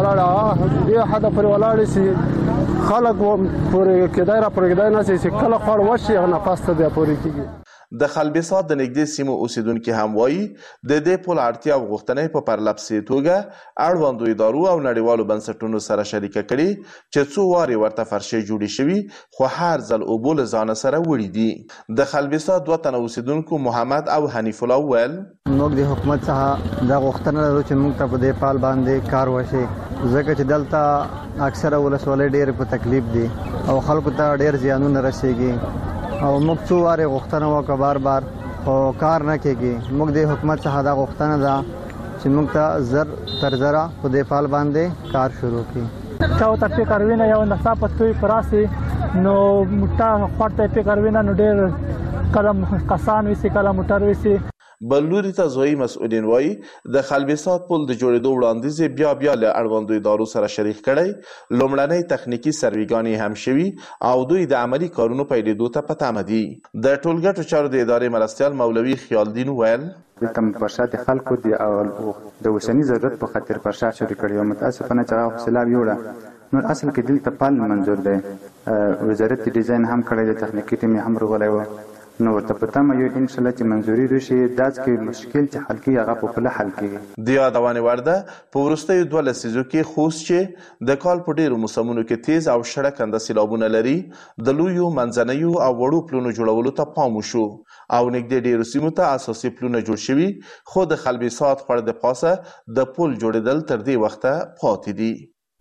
ولاړ دې حد پر ولاړ سي خلک پورې کېدای را پورې کېدای نه چې کله خړ وشي او نفس ته بیا پورې کیږي. د خلبسات د نږدې سیمو اوسیدونکو هم وایي د دې پول اړتیا او غوښتنې په پرلپسې توګه اړوندو ادارو او نړیوالو بنسټونو سره شریکه کړي چې څو واري ورته فرشي جوړې شوي خو هر ځل اوبو له ځانه سره وړي دي. د خلبسات دوه تنه اوسیدونکو محمد او حنیف الله ویل موږ د حکومت څخه دا غوښتنه لرو چې موږ ته په دې پال باندې کار وشي ځکه چې دلته اکثره ولسوالۍ ډېر په تکلیف دي او خلکو ته ډېر زیانونه رسیږي او موږ څو واره غوښتنه وکړه بار بار خو کار نه کېږي. موږ د حکومت څخه دا غوښتنه ده چې موږ ته زر تر زره په دې فال باندې کار شروع کړي. چاو ته فکر وینه یو نصاب پتوي پراسي نو موټا خپل فکر وینه نو ډېر کله کسان وسی کله موټر وسی. بلوري ته ځوایي مسؤلین وایي د خلبسات پل د جوړېدو وړاندیز بیا له اړوندو ادارو سره شریک کړی لومړنۍ تخنیکی سرویګانې هم شوي او دوی د عملی کارونو پیلېدو ته په تمه دي. د ټولګټو چارو د ادارې مرستیال مولوي خیالدین ویل تم پرشات خلکو دی او د وسنی ضرورت په خاطر پرشات شروع کړی او متاسفانه چې هغه سیلاب یوړه نو اصل کې دلته پال منظور دی. وزارت ډیزاین هم کړی د تخنیکی ټیم هم راغلی و نو ورته پته مې یو ان شاء الله چې منځوري راشي داس کې مشکل چې حل کې هغه په خپل حل کې د یادونه ورده په ورستیو 2 لسیزو کې خوست چې د کال په ډیرو موسمونو کې تیز او شړکنده سیلابونه لري د لویو منځنیو او وړو پلونو جوړولو ته پام وشو او نږدې ډیرو سیمو ته اساسي پلونه جوړ شوي خو د خلبسات خړ د پاسه د پل جوړېدل تر دې وخته پاتې دي.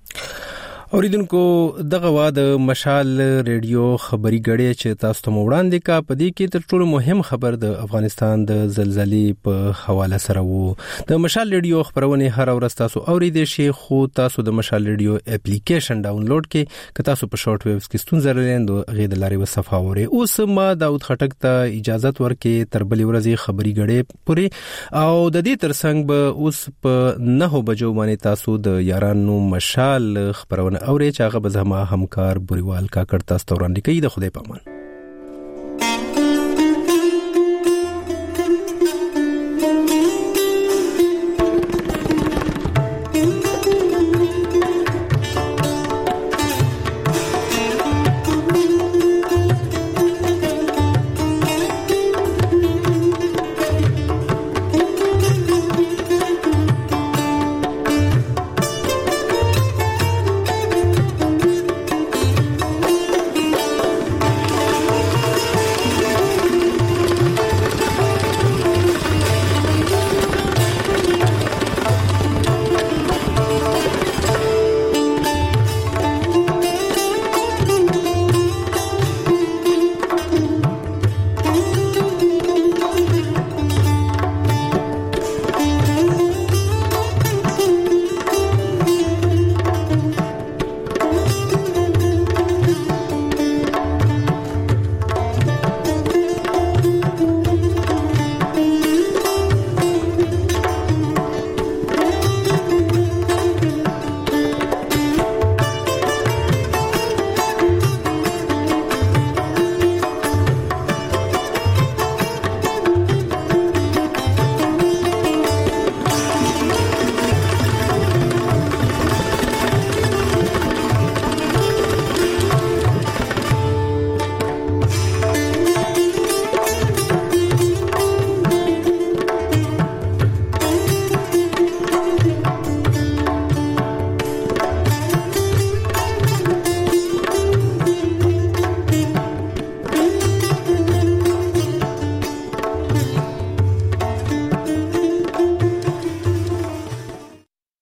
اوریدونکو دغه وا د مشال ریډیو خبري غړې چې تاسو ته وړاندې کا پدې کې تر ټولو مهم خبر د افغانستان د زلزلې په حواله سره وو. د مشال ریډیو خبرونه هر ورځ تاسو اوریدئ شي خو تاسو د مشال ریډیو اپلیکیشن ډاونلوډ کې که تاسو په شارټ ویوز کې ستونزه لرئ غیر د لاري وصفه اوري. اوس ما داود خټک ته اجازه ورکړي تر بلې ورځې خبري غړې پوری او د دې ترڅنګ به اوس په 9 بجو باندې تاسو د یارانو مشال خبرونه اوري چې هغه به زما همکار بوريوال کاکړ تاسو ته وړاندې کوي. د خدای پامان.